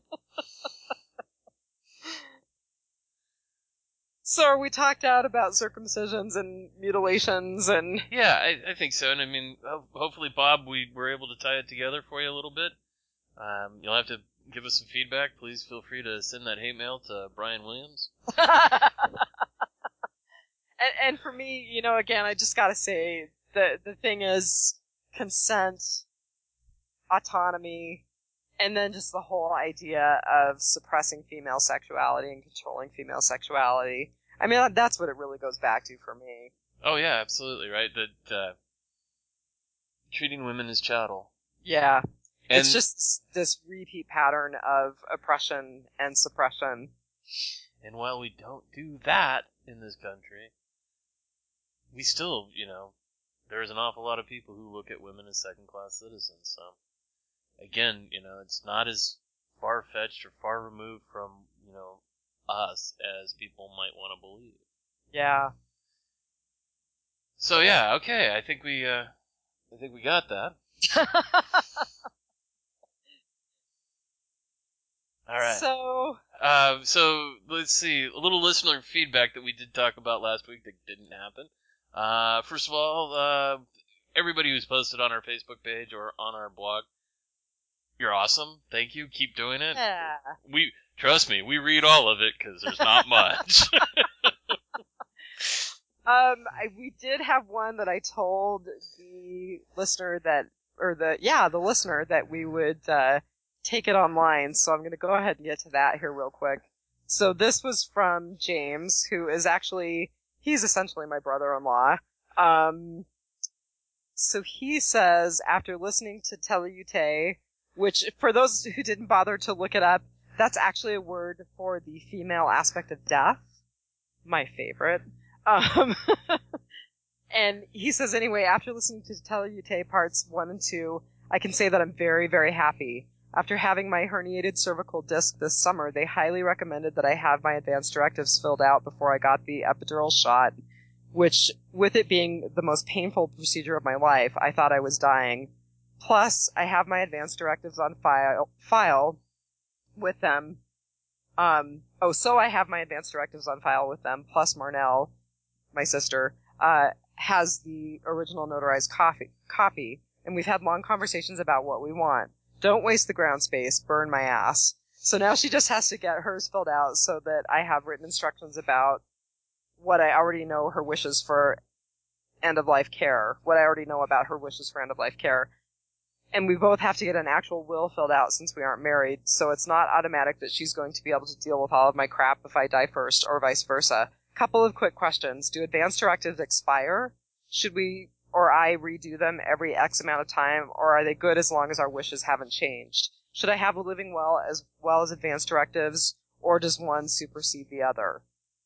So are we talked out about circumcisions and mutilations and... Yeah, I, I think so. And I mean, ho- hopefully, Bob, we were able to tie it together for you a little bit. Um, you'll have to give us some feedback. Please feel free to send that hate mail to Brian Williams. and, and for me, you know, again, I just gotta say, the, the thing is consent, autonomy, and then just the whole idea of suppressing female sexuality and controlling female sexuality. I mean, that's what it really goes back to for me. Oh, yeah, absolutely, right? That uh, treating women as chattel. Yeah. And It's just this, this repeat pattern of oppression and suppression. And while we don't do that in this country, we still, you know, there's an awful lot of people who look at women as second-class citizens. So, again, you know, it's not as far-fetched or far removed from, you know, us as people might want to believe. Yeah. So yeah, okay, I think we, uh, I think we got that. All right. So, Uh, so let's see, a little listener feedback that we did talk about last week that didn't happen. Uh, first of all, uh, everybody who's posted on our Facebook page or on our blog, you're awesome. Thank you. Keep doing it. yeah. We trust me, we read all of it because there's not much. Um, I, we did have one that I told the listener that, or the, yeah, the listener that we would, uh, take it online, so I'm gonna go ahead and get to that here real quick. So this was from James, who is actually, he's essentially my brother-in-law. Um, so he says, after listening to Teleute, which, for those who didn't bother to look it up, that's actually a word for the female aspect of death. My favorite. Um, and he says, anyway, after listening to Teleute parts one and two, I can say that I'm very, very happy. After having my herniated cervical disc this summer, they highly recommended that I have my advance directives filled out before I got the epidural shot, which, with it being the most painful procedure of my life, I thought I was dying. Plus, I have my advance directives on file, file with them. Um, oh, so I have my advance directives on file with them, plus Marnell, my sister, uh, has the original notarized copy, copy, and we've had long conversations about what we want. Don't waste the ground space, burn my ass. So now she just has to get hers filled out so that I have written instructions about what I already know her wishes for end-of-life care, what I already know about her wishes for end-of-life care. And we both have to get an actual will filled out since we aren't married, so it's not automatic that she's going to be able to deal with all of my crap if I die first, or vice versa. Couple of quick questions. Do advance directives expire? Should we or I redo them every X amount of time, or are they good as long as our wishes haven't changed? Should I have a living will as well as advance directives, or does one supersede the other?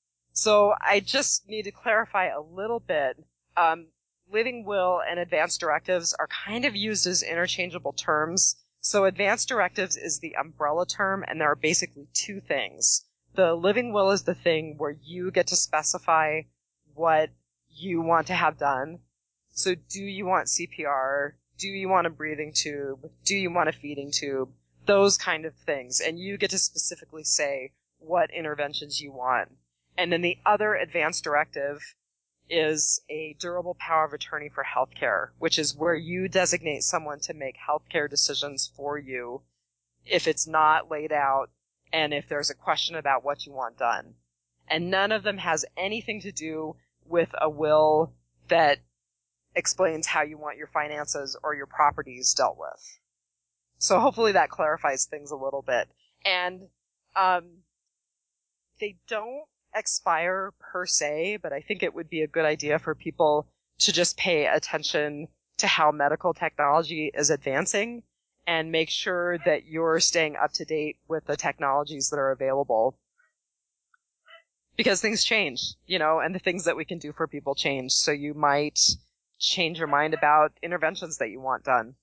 So I just need to clarify a little bit. Um, living will and advance directives are kind of used as interchangeable terms. So advance directives is the umbrella term, and there are basically two things. The living will is the thing where you get to specify what you want to have done. So do you want C P R? Do you want a breathing tube? Do you want a feeding tube? Those kind of things. And you get to specifically say what interventions you want. And then the other advance directive is a durable power of attorney for healthcare, which is where you designate someone to make healthcare decisions for you if it's not laid out and if there's a question about what you want done. And none of them has anything to do with a will that explains how you want your finances or your properties dealt with. So hopefully that clarifies things a little bit. And um, they don't expire per se, but I think it would be a good idea for people to just pay attention to how medical technology is advancing and make sure that you're staying up to date with the technologies that are available. Because things change, you know, and the things that we can do for people change. So you might change your mind about interventions that you want done.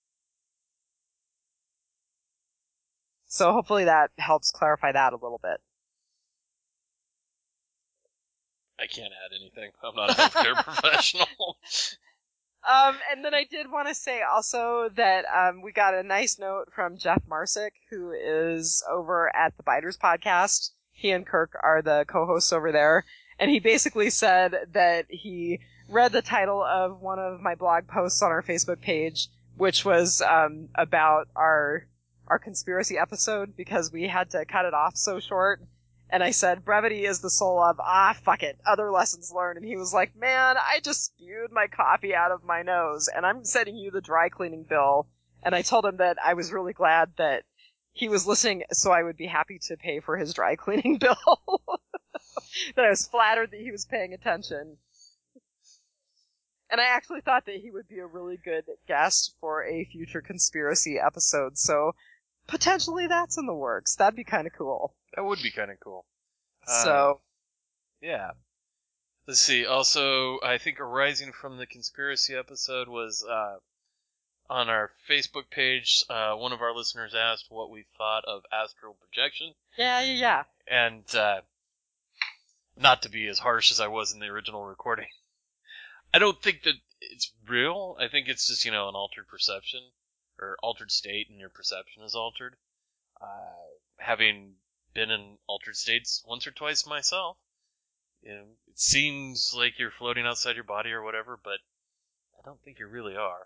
So hopefully that helps clarify that a little bit. I can't add anything. I'm not a healthcare professional. Um, and then I did want to say also that um, we got a nice note from Jeff Marsick, who is over at the Biters podcast. He and Kirk are the co-hosts over there. And he basically said that he read the title of one of my blog posts on our Facebook page, which was um, about our our conspiracy episode, because we had to cut it off so short. And I said, brevity is the soul of, ah, fuck it, other lessons learned. And he was like, man, I just spewed my coffee out of my nose, and I'm sending you the dry cleaning bill. And I told him that I was really glad that he was listening, so I would be happy to pay for his dry cleaning bill. That I was flattered that he was paying attention. And I actually thought that he would be a really good guest for a future conspiracy episode, so potentially that's in the works. That'd be kind of cool. That would be kind of cool. So, uh, yeah. Let's see. Also, I think arising from the conspiracy episode was uh, on our Facebook page. Uh, one of our listeners asked what we thought of astral projection. yeah, yeah, yeah. And uh, not to be as harsh as I was in the original recording, I don't think that it's real. I think it's just, you know, an altered perception or altered state, and your perception is altered. Uh, having been in altered states once or twice myself, you know, it seems like you're floating outside your body or whatever, but I don't think you really are.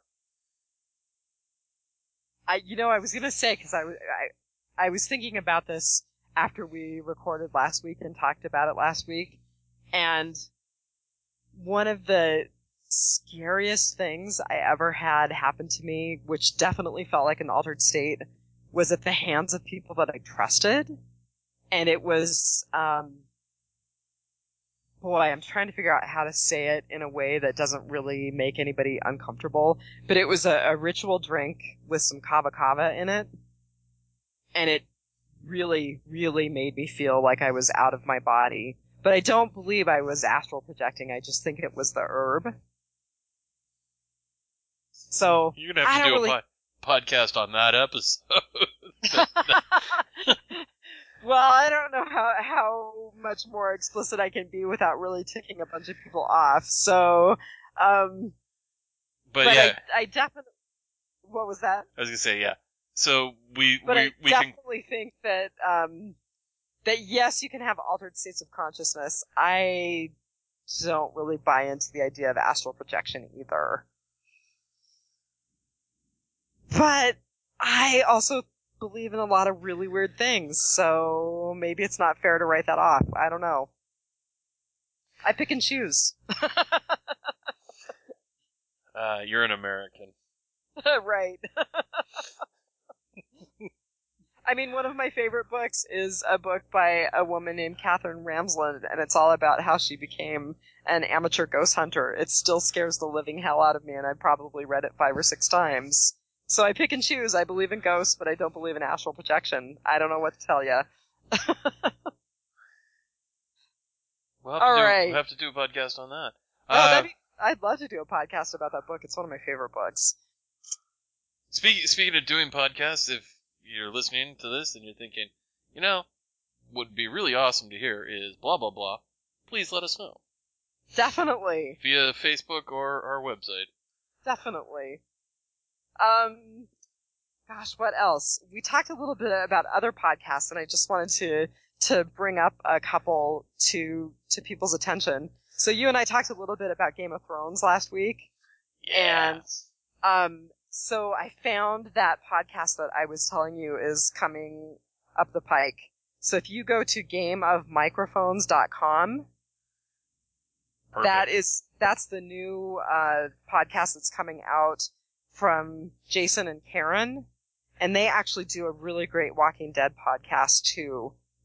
I, you know, I was gonna say, because I, was- I, I was thinking about this after we recorded last week and talked about it last week, and one of the scariest things I ever had happen to me, which definitely felt like an altered state, was at the hands of people that I trusted. And it was, um, boy, I'm trying to figure out how to say it in a way that doesn't really make anybody uncomfortable. But it was a, a ritual drink with some kava kava in it. And it really, really made me feel like I was out of my body. But I don't believe I was astral projecting. I just think it was the herb. So, You're going to I have to don't do really... a po- podcast on that episode. Well, I don't know how how much more explicit I can be without really ticking a bunch of people off. So, um, but, but yeah, I, I definitely. What was that? I was gonna say yeah. So we But we I we can. definitely think that um, that yes, you can have altered states of consciousness. I don't really buy into the idea of astral projection either. But I also believe in a lot of really weird things, so maybe it's not fair to write that off. I don't know. I pick and choose. Uh, you're an American. Right. I mean, one of my favorite books is a book by a woman named Catherine Ramsland, and it's all about how she became an amateur ghost hunter. It still scares the living hell out of me, and I've probably read it five or six times. So I pick and choose. I believe in ghosts, but I don't believe in astral projection. I don't know what to tell you. We'll have, All to do, right. we'll have to do a podcast on that. No, Uh, that'd be, I'd love to do a podcast about that book. It's one of my favorite books. speak, speaking of doing podcasts, if you're listening to this and you're thinking, you know, what would be really awesome to hear is blah, blah, blah, please let us know. Definitely. Via Facebook or our website. Definitely. Um, gosh, what else? We talked a little bit about other podcasts, and I just wanted to to bring up a couple to to people's attention. So you and I talked a little bit about Game of Thrones last week. Yeah. And um, so I found that podcast that I was telling you is coming up the pike. So if you go to game of microphones dot com, Perfect. that is that's the new uh, podcast that's coming out from Jason and Karen, and they actually do a really great Walking Dead podcast too,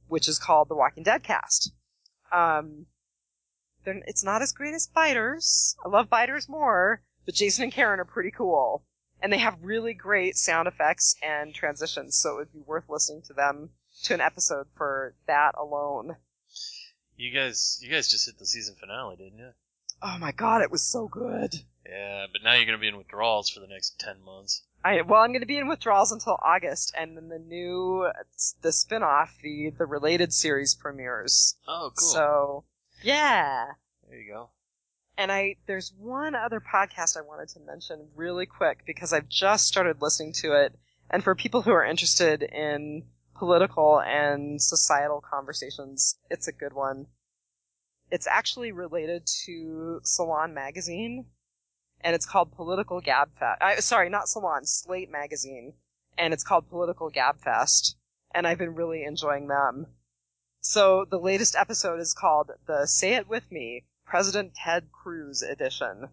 which is called the Walking Dead Cast. Um, they're- it's not as great as Biters. I love Biters more, but Jason and Karen are pretty cool. And they have really great sound effects and transitions, so it would be worth listening to them, to an episode for that alone. You guys, you guys just hit the season finale, didn't you? Oh my god, it was so good. Yeah, but now you're going to be in withdrawals for the next ten months. I, well, I'm going to be in withdrawals until August, and then the new, the spin-off, the, the related series premieres. Oh, cool. So, yeah. There you go. And I, there's one other podcast I wanted to mention really quick, because I've just started listening to it, and for people who are interested in political and societal conversations, it's a good one. It's actually related to Salon Magazine, and it's called Political Gabfest. Uh, sorry, not Salon, Slate Magazine, and it's called Political Gabfest, and I've been really enjoying them. So the latest episode is called the Say It With Me, President Ted Cruz edition.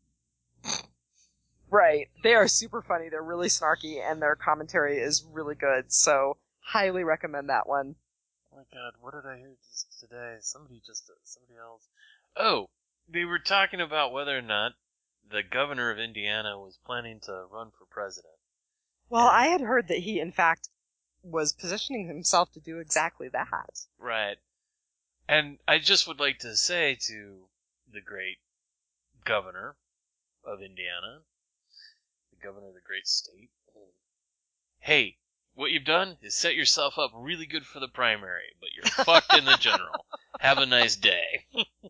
Right. They are super funny, they're really snarky, and their commentary is really good, so highly recommend that one. Oh my god, what did I hear just today? Somebody just, somebody else. Oh, they were talking about whether or not the governor of Indiana was planning to run for president. Well, And- I had heard that he, in fact, was positioning himself to do exactly that. Right. And I just would like to say to the great governor of Indiana, the governor of the great state, hey, what you've done is set yourself up really good for the primary, but you're fucked in the general. Have a nice day.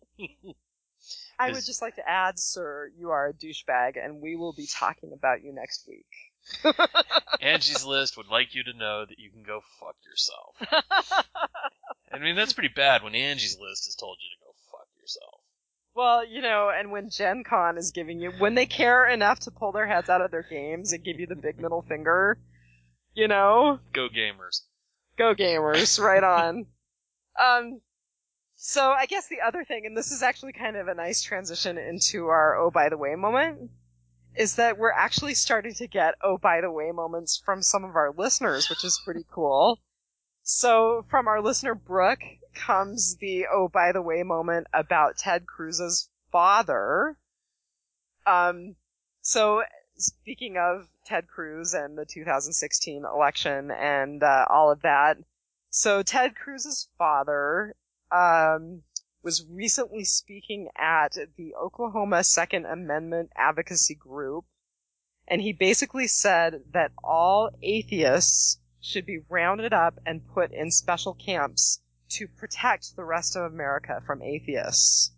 I would Is- just like to add, sir, you are a douchebag, and we will be talking about you next week. Angie's List would like you to know that you can go fuck yourself. I mean, that's pretty bad when Angie's List has told you to go fuck yourself. Well, you know, and when Gen Con is giving you, when they care enough to pull their heads out of their games and give you the big middle finger, you know, Go gamers. go gamers, right on. Um, so I guess the other thing, and this is actually kind of a nice transition into our oh by the way moment, is that we're actually starting to get oh by the way moments from some of our listeners, which is pretty cool. So from our listener Brooke comes the oh by the way moment about Ted Cruz's father. Um, so speaking of Ted Cruz and the two thousand sixteen election and uh, all of that, so Ted Cruz's father um, was recently speaking at the Oklahoma Second Amendment Advocacy Group, and he basically said that all atheists should be rounded up and put in special camps to protect the rest of America from atheists.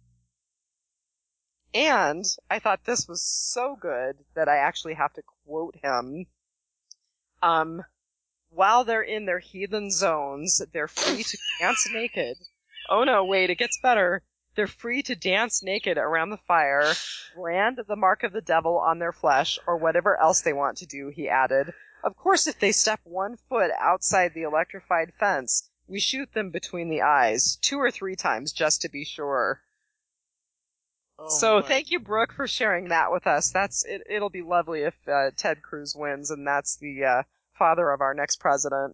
And I thought this was so good that I actually have to quote him. Um, while they're in their heathen zones, they're free to dance naked. Oh no, wait, it gets better. They're free to dance naked around the fire, brand the mark of the devil on their flesh, or whatever else they want to do, he added. Of course, if they step one foot outside the electrified fence, we shoot them between the eyes, two or three times just to be sure. Oh so my- thank you, Brooke, for sharing that with us. That's it. It'll be lovely if uh, Ted Cruz wins, and that's the uh, father of our next president.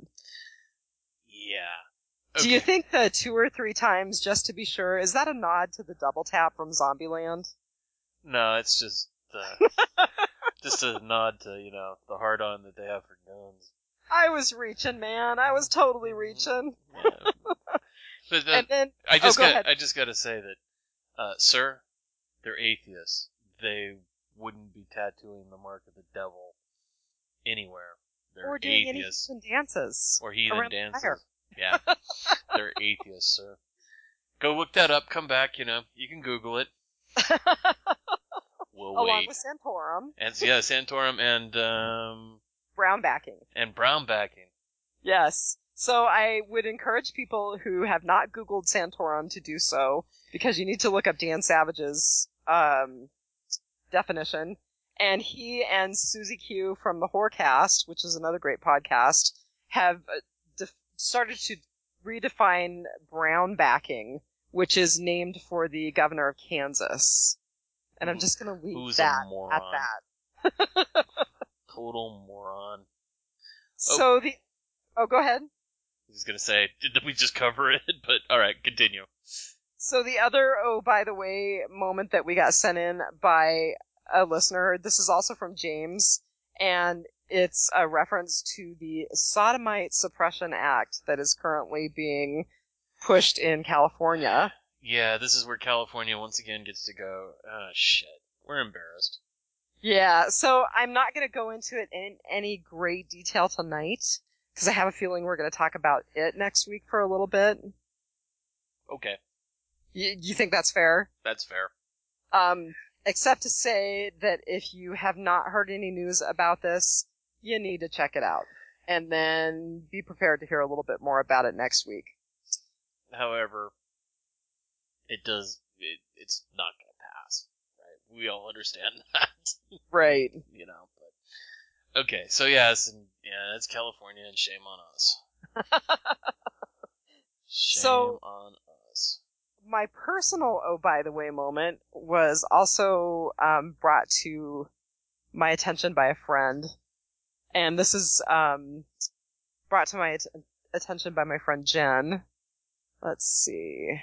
Yeah. Do you Okay. think the two or three times just to be sure, is that a nod to the double tap from Zombieland? No, it's just uh, just a nod to, you know, the hard on that they have for guns. I was reaching, man. I was totally reaching. Yeah. But uh, And then, I just oh, go got ahead. I just got to say that, uh, sir, they're atheists. They wouldn't be tattooing the mark of the devil anywhere. They're or doing any atheists heathen dances. or heathen around the dances. fire. Yeah, they're atheists, sir. Go look that up. Come back. You know, you can Google it. We'll Along wait. with Santorum. And yeah, Santorum and um Brown backing. and brown backing. Yes. So I would encourage people who have not Googled Santorum to do so, because you need to look up Dan Savage's um, definition. And he and Susie Q from the Whorecast, which is another great podcast, have uh, def- started to redefine brown backing, which is named for the governor of Kansas. And I'm just going to leave Who's that a moron? at that. Total moron. So the... Oh, go ahead. I was gonna say, did we just cover it? But alright, continue. So the other, oh, by the way, moment that we got sent in by a listener, this is also from James, and it's a reference to the Sodomite Suppression Act that is currently being pushed in California. Yeah, this is where California once again gets to go, oh shit, we're embarrassed. Yeah, so I'm not going to go into it in any great detail tonight, because I have a feeling we're going to talk about it next week for a little bit. Okay. You, you think that's fair? That's fair. Um, except to say that if you have not heard any news about this, you need to check it out. And then be prepared to hear a little bit more about it next week. However, it does, it, it's not going to pass, right? We all understand that. Right. You know, but, okay, so yes, and yeah, that's California, and shame on us. Shame So- on us. My personal oh by the way moment was also um, brought to my attention by a friend, and this is um, brought to my at- attention by my friend Jen. Let's see.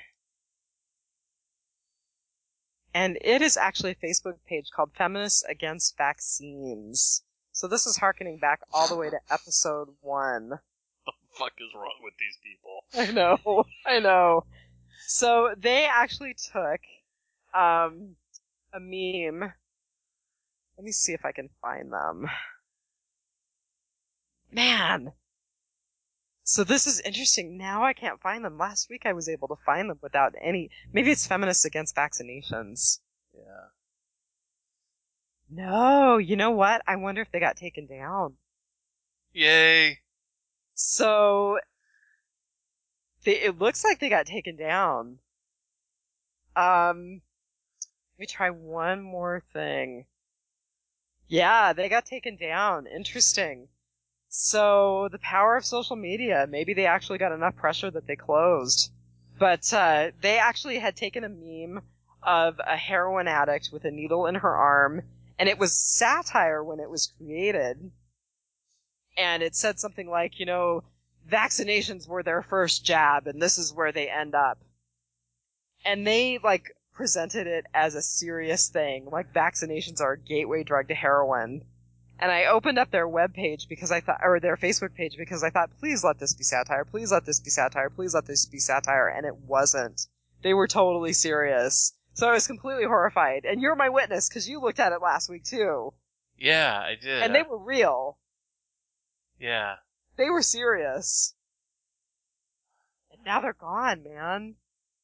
And it is actually a Facebook page called Feminists Against Vaccines. So this is harkening back all the way to episode one. What the fuck is wrong with these people? I know, I know. So they actually took um, a meme. Let me see if I can find them. Man! So this is interesting. Now I can't find them. Last week I was able to find them without any... Maybe it's Feminists Against Vaccinations. Yeah. No, you know what? I wonder if they got taken down. Yay! So... They, it looks like they got taken down. Um... Let me try one more thing. Yeah, they got taken down. Interesting. So, the power of social media. Maybe they actually got enough pressure that they closed. But, uh, they actually had taken a meme of a heroin addict with a needle in her arm, and it was satire when it was created. And it said something like, you know, vaccinations were their first jab, and this is where they end up. And they, like, presented it as a serious thing, like vaccinations are a gateway drug to heroin. And I opened up their webpage because I thought, or their Facebook page because I thought, please let this be satire, please let this be satire, please let this be satire, and it wasn't. They were totally serious. So I was completely horrified. And you're my witness because you looked at it last week too. Yeah, I did. And they were real. Yeah. They were serious. And now they're gone, man.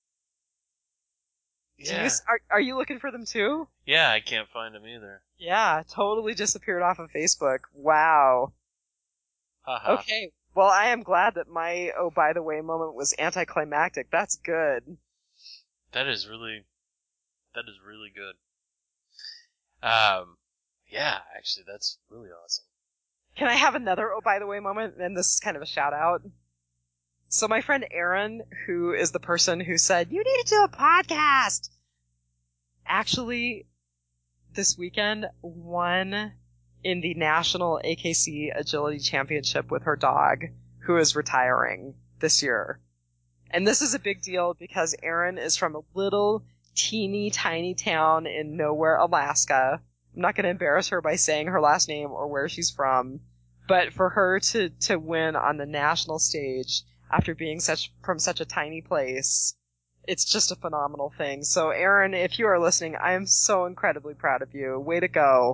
Do Yeah. you, are, are you looking for them too? Yeah, I can't find them either. Yeah, totally disappeared off of Facebook. Wow. Haha. Okay. Well, I am glad that my oh by the way moment was anticlimactic. That's good. That is really, that is really good. Um, yeah, actually, that's really awesome. Can I have another oh by the way moment? And this is kind of a shout out. So my friend Aaron, who is the person who said, you need to do a podcast, actually this weekend won in the National A K C Agility Championship with her dog, who is retiring this year. And this is a big deal because Erin is from a little teeny tiny town in nowhere, Alaska. I'm not going to embarrass her by saying her last name or where she's from, but for her to, to win on the national stage after being such from such a tiny place, it's just a phenomenal thing. So Erin, if you are listening, I am so incredibly proud of you. Way to go.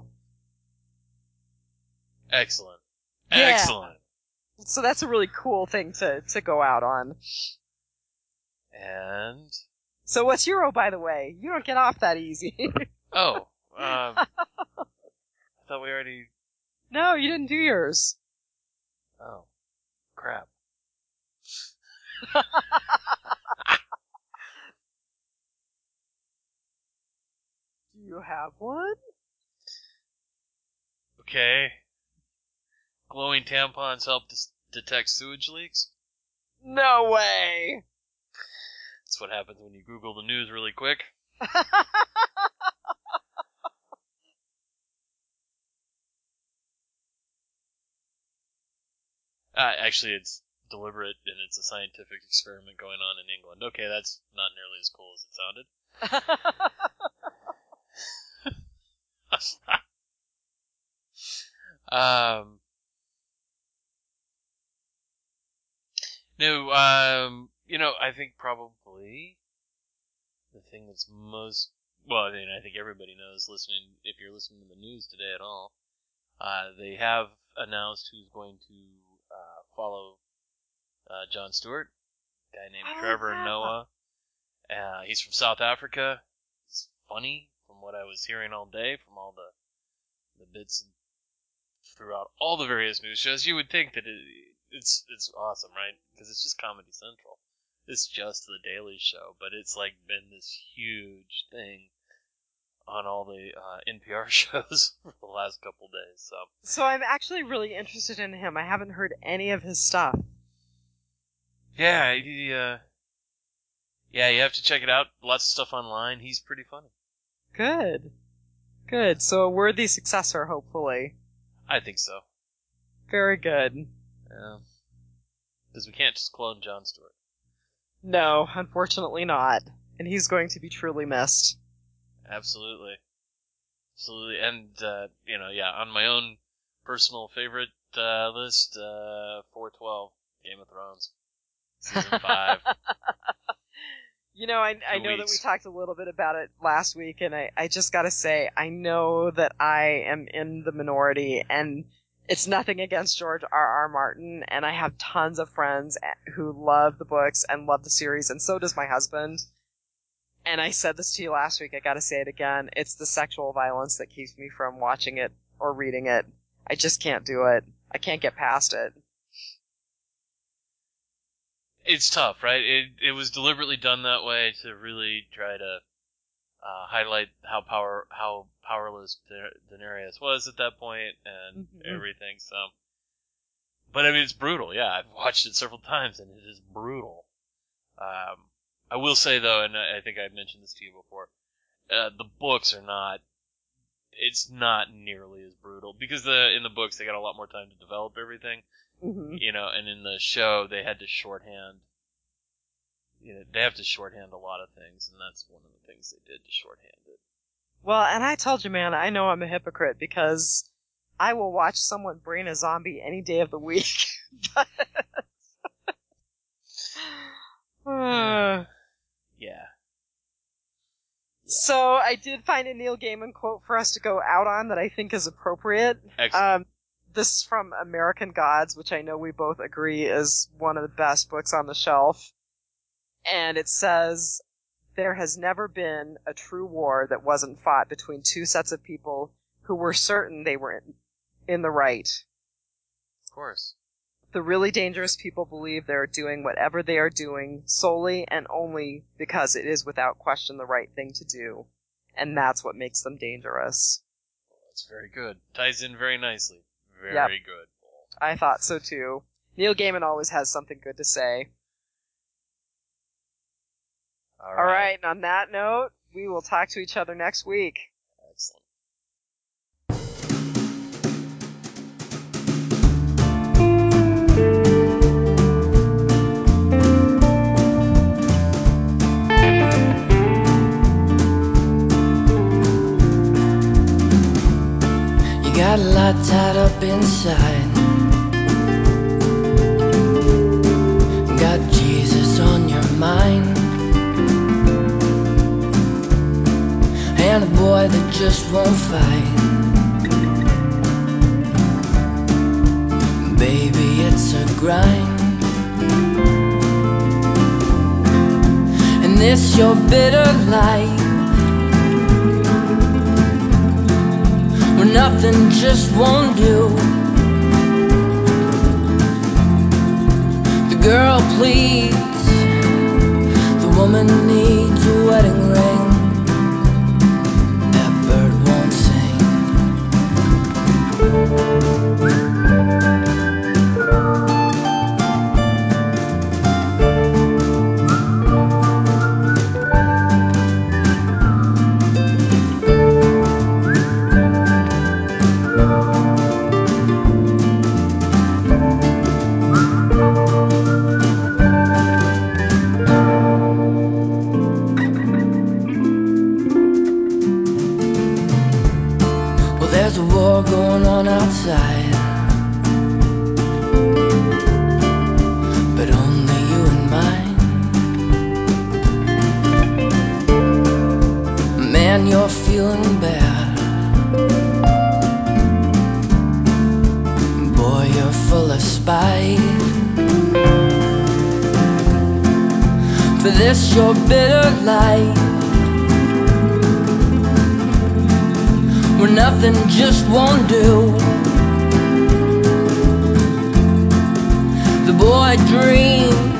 Excellent. Yeah. Excellent. So that's a really cool thing to, to go out on. And, So what's your oh by the way? You don't get off that easy. oh, um, I thought we already, No, you didn't do yours. oh, crap. Do you have one? Okay. Glowing tampons help dis- detect sewage leaks? No way. That's what happens when you Google the news really quick. Uh, actually, it's deliberate and it's a scientific experiment going on in England. Okay, that's not nearly as cool as it sounded. um, no, um, you know, I think probably the thing that's most, well, I mean, I think everybody knows listening, if you're listening to the news today at all, uh, they have announced who's going to uh, follow uh, Jon Stewart, a guy named Oh, Trevor yeah. Noah. Uh, he's from South Africa. He's funny, from what I was hearing all day, from all the the bits throughout all the various news shows. You would think that it, it's it's awesome, right? Because it's just Comedy Central. It's just the Daily Show, but it's like been this huge thing on all the uh, N P R shows for the last couple days. So, So I'm actually really interested in him. I haven't heard any of his stuff. yeah, he, uh, yeah, you have to check it out. Lots of stuff online. He's pretty funny. Good. Good. So a worthy successor, hopefully. I think so. Very good. Yeah. Because we can't just clone Jon Stewart. No, unfortunately not. And he's going to be truly missed. Absolutely. Absolutely. And, uh, you know, yeah, on my own personal favorite uh, list, uh, four twelve, Game of Thrones. Season five. You know, I, I Two know that we weeks. talked a little bit about it last week, and I, I just gotta say, I know that I am in the minority, and it's nothing against George R. R. Martin, and I have tons of friends who love the books and love the series, and so does my husband. And I said this to you last week, I gotta say it again, it's the sexual violence that keeps me from watching it or reading it. I just can't do it. I can't get past it. It's tough, right? It it was deliberately done that way to really try to uh, highlight how power how powerless Da- Daenerys was at that point and Mhm. everything. So, but I mean, it's brutal. Yeah, I've watched it several times, and it is brutal. Um, I will say though, and I I think I mentioned this to you before, uh, the books are not. It's not nearly as brutal because the in the books they got a lot more time to develop everything. Mhm. You know, and in the show they had to shorthand. You know, they have to shorthand a lot of things, and that's one of the things they did to shorthand it. Well, and I told you, man, I know I'm a hypocrite because I will watch someone brain a zombie any day of the week. But- Uh, Yeah. So I did find a Neil Gaiman quote for us to go out on that I think is appropriate. Excellent. Um, this is from American Gods, which I know we both agree is one of the best books on the shelf. And it says, there has never been a true war that wasn't fought between two sets of people who were certain they were in, in the right. Of course. The really dangerous people believe they are doing whatever they are doing solely and only because it is without question the right thing to do. And that's what makes them dangerous. That's very good. Ties in very nicely. Very Yep. good. I thought so too. Neil Gaiman always has something good to say. All All right. right, and on that note, we will talk to each other next week. Excellent. You got a lot tied up inside. Got Jesus on your mind. And a boy that just won't fight. Baby, it's a grind. And this your bitter life, where nothing just won't do. The girl pleads, the woman needs a wedding ring. That bird won't sing. you're feeling bad. Boy, you're full of spite. For this your bitter life, where nothing just won't do. The boy dreamed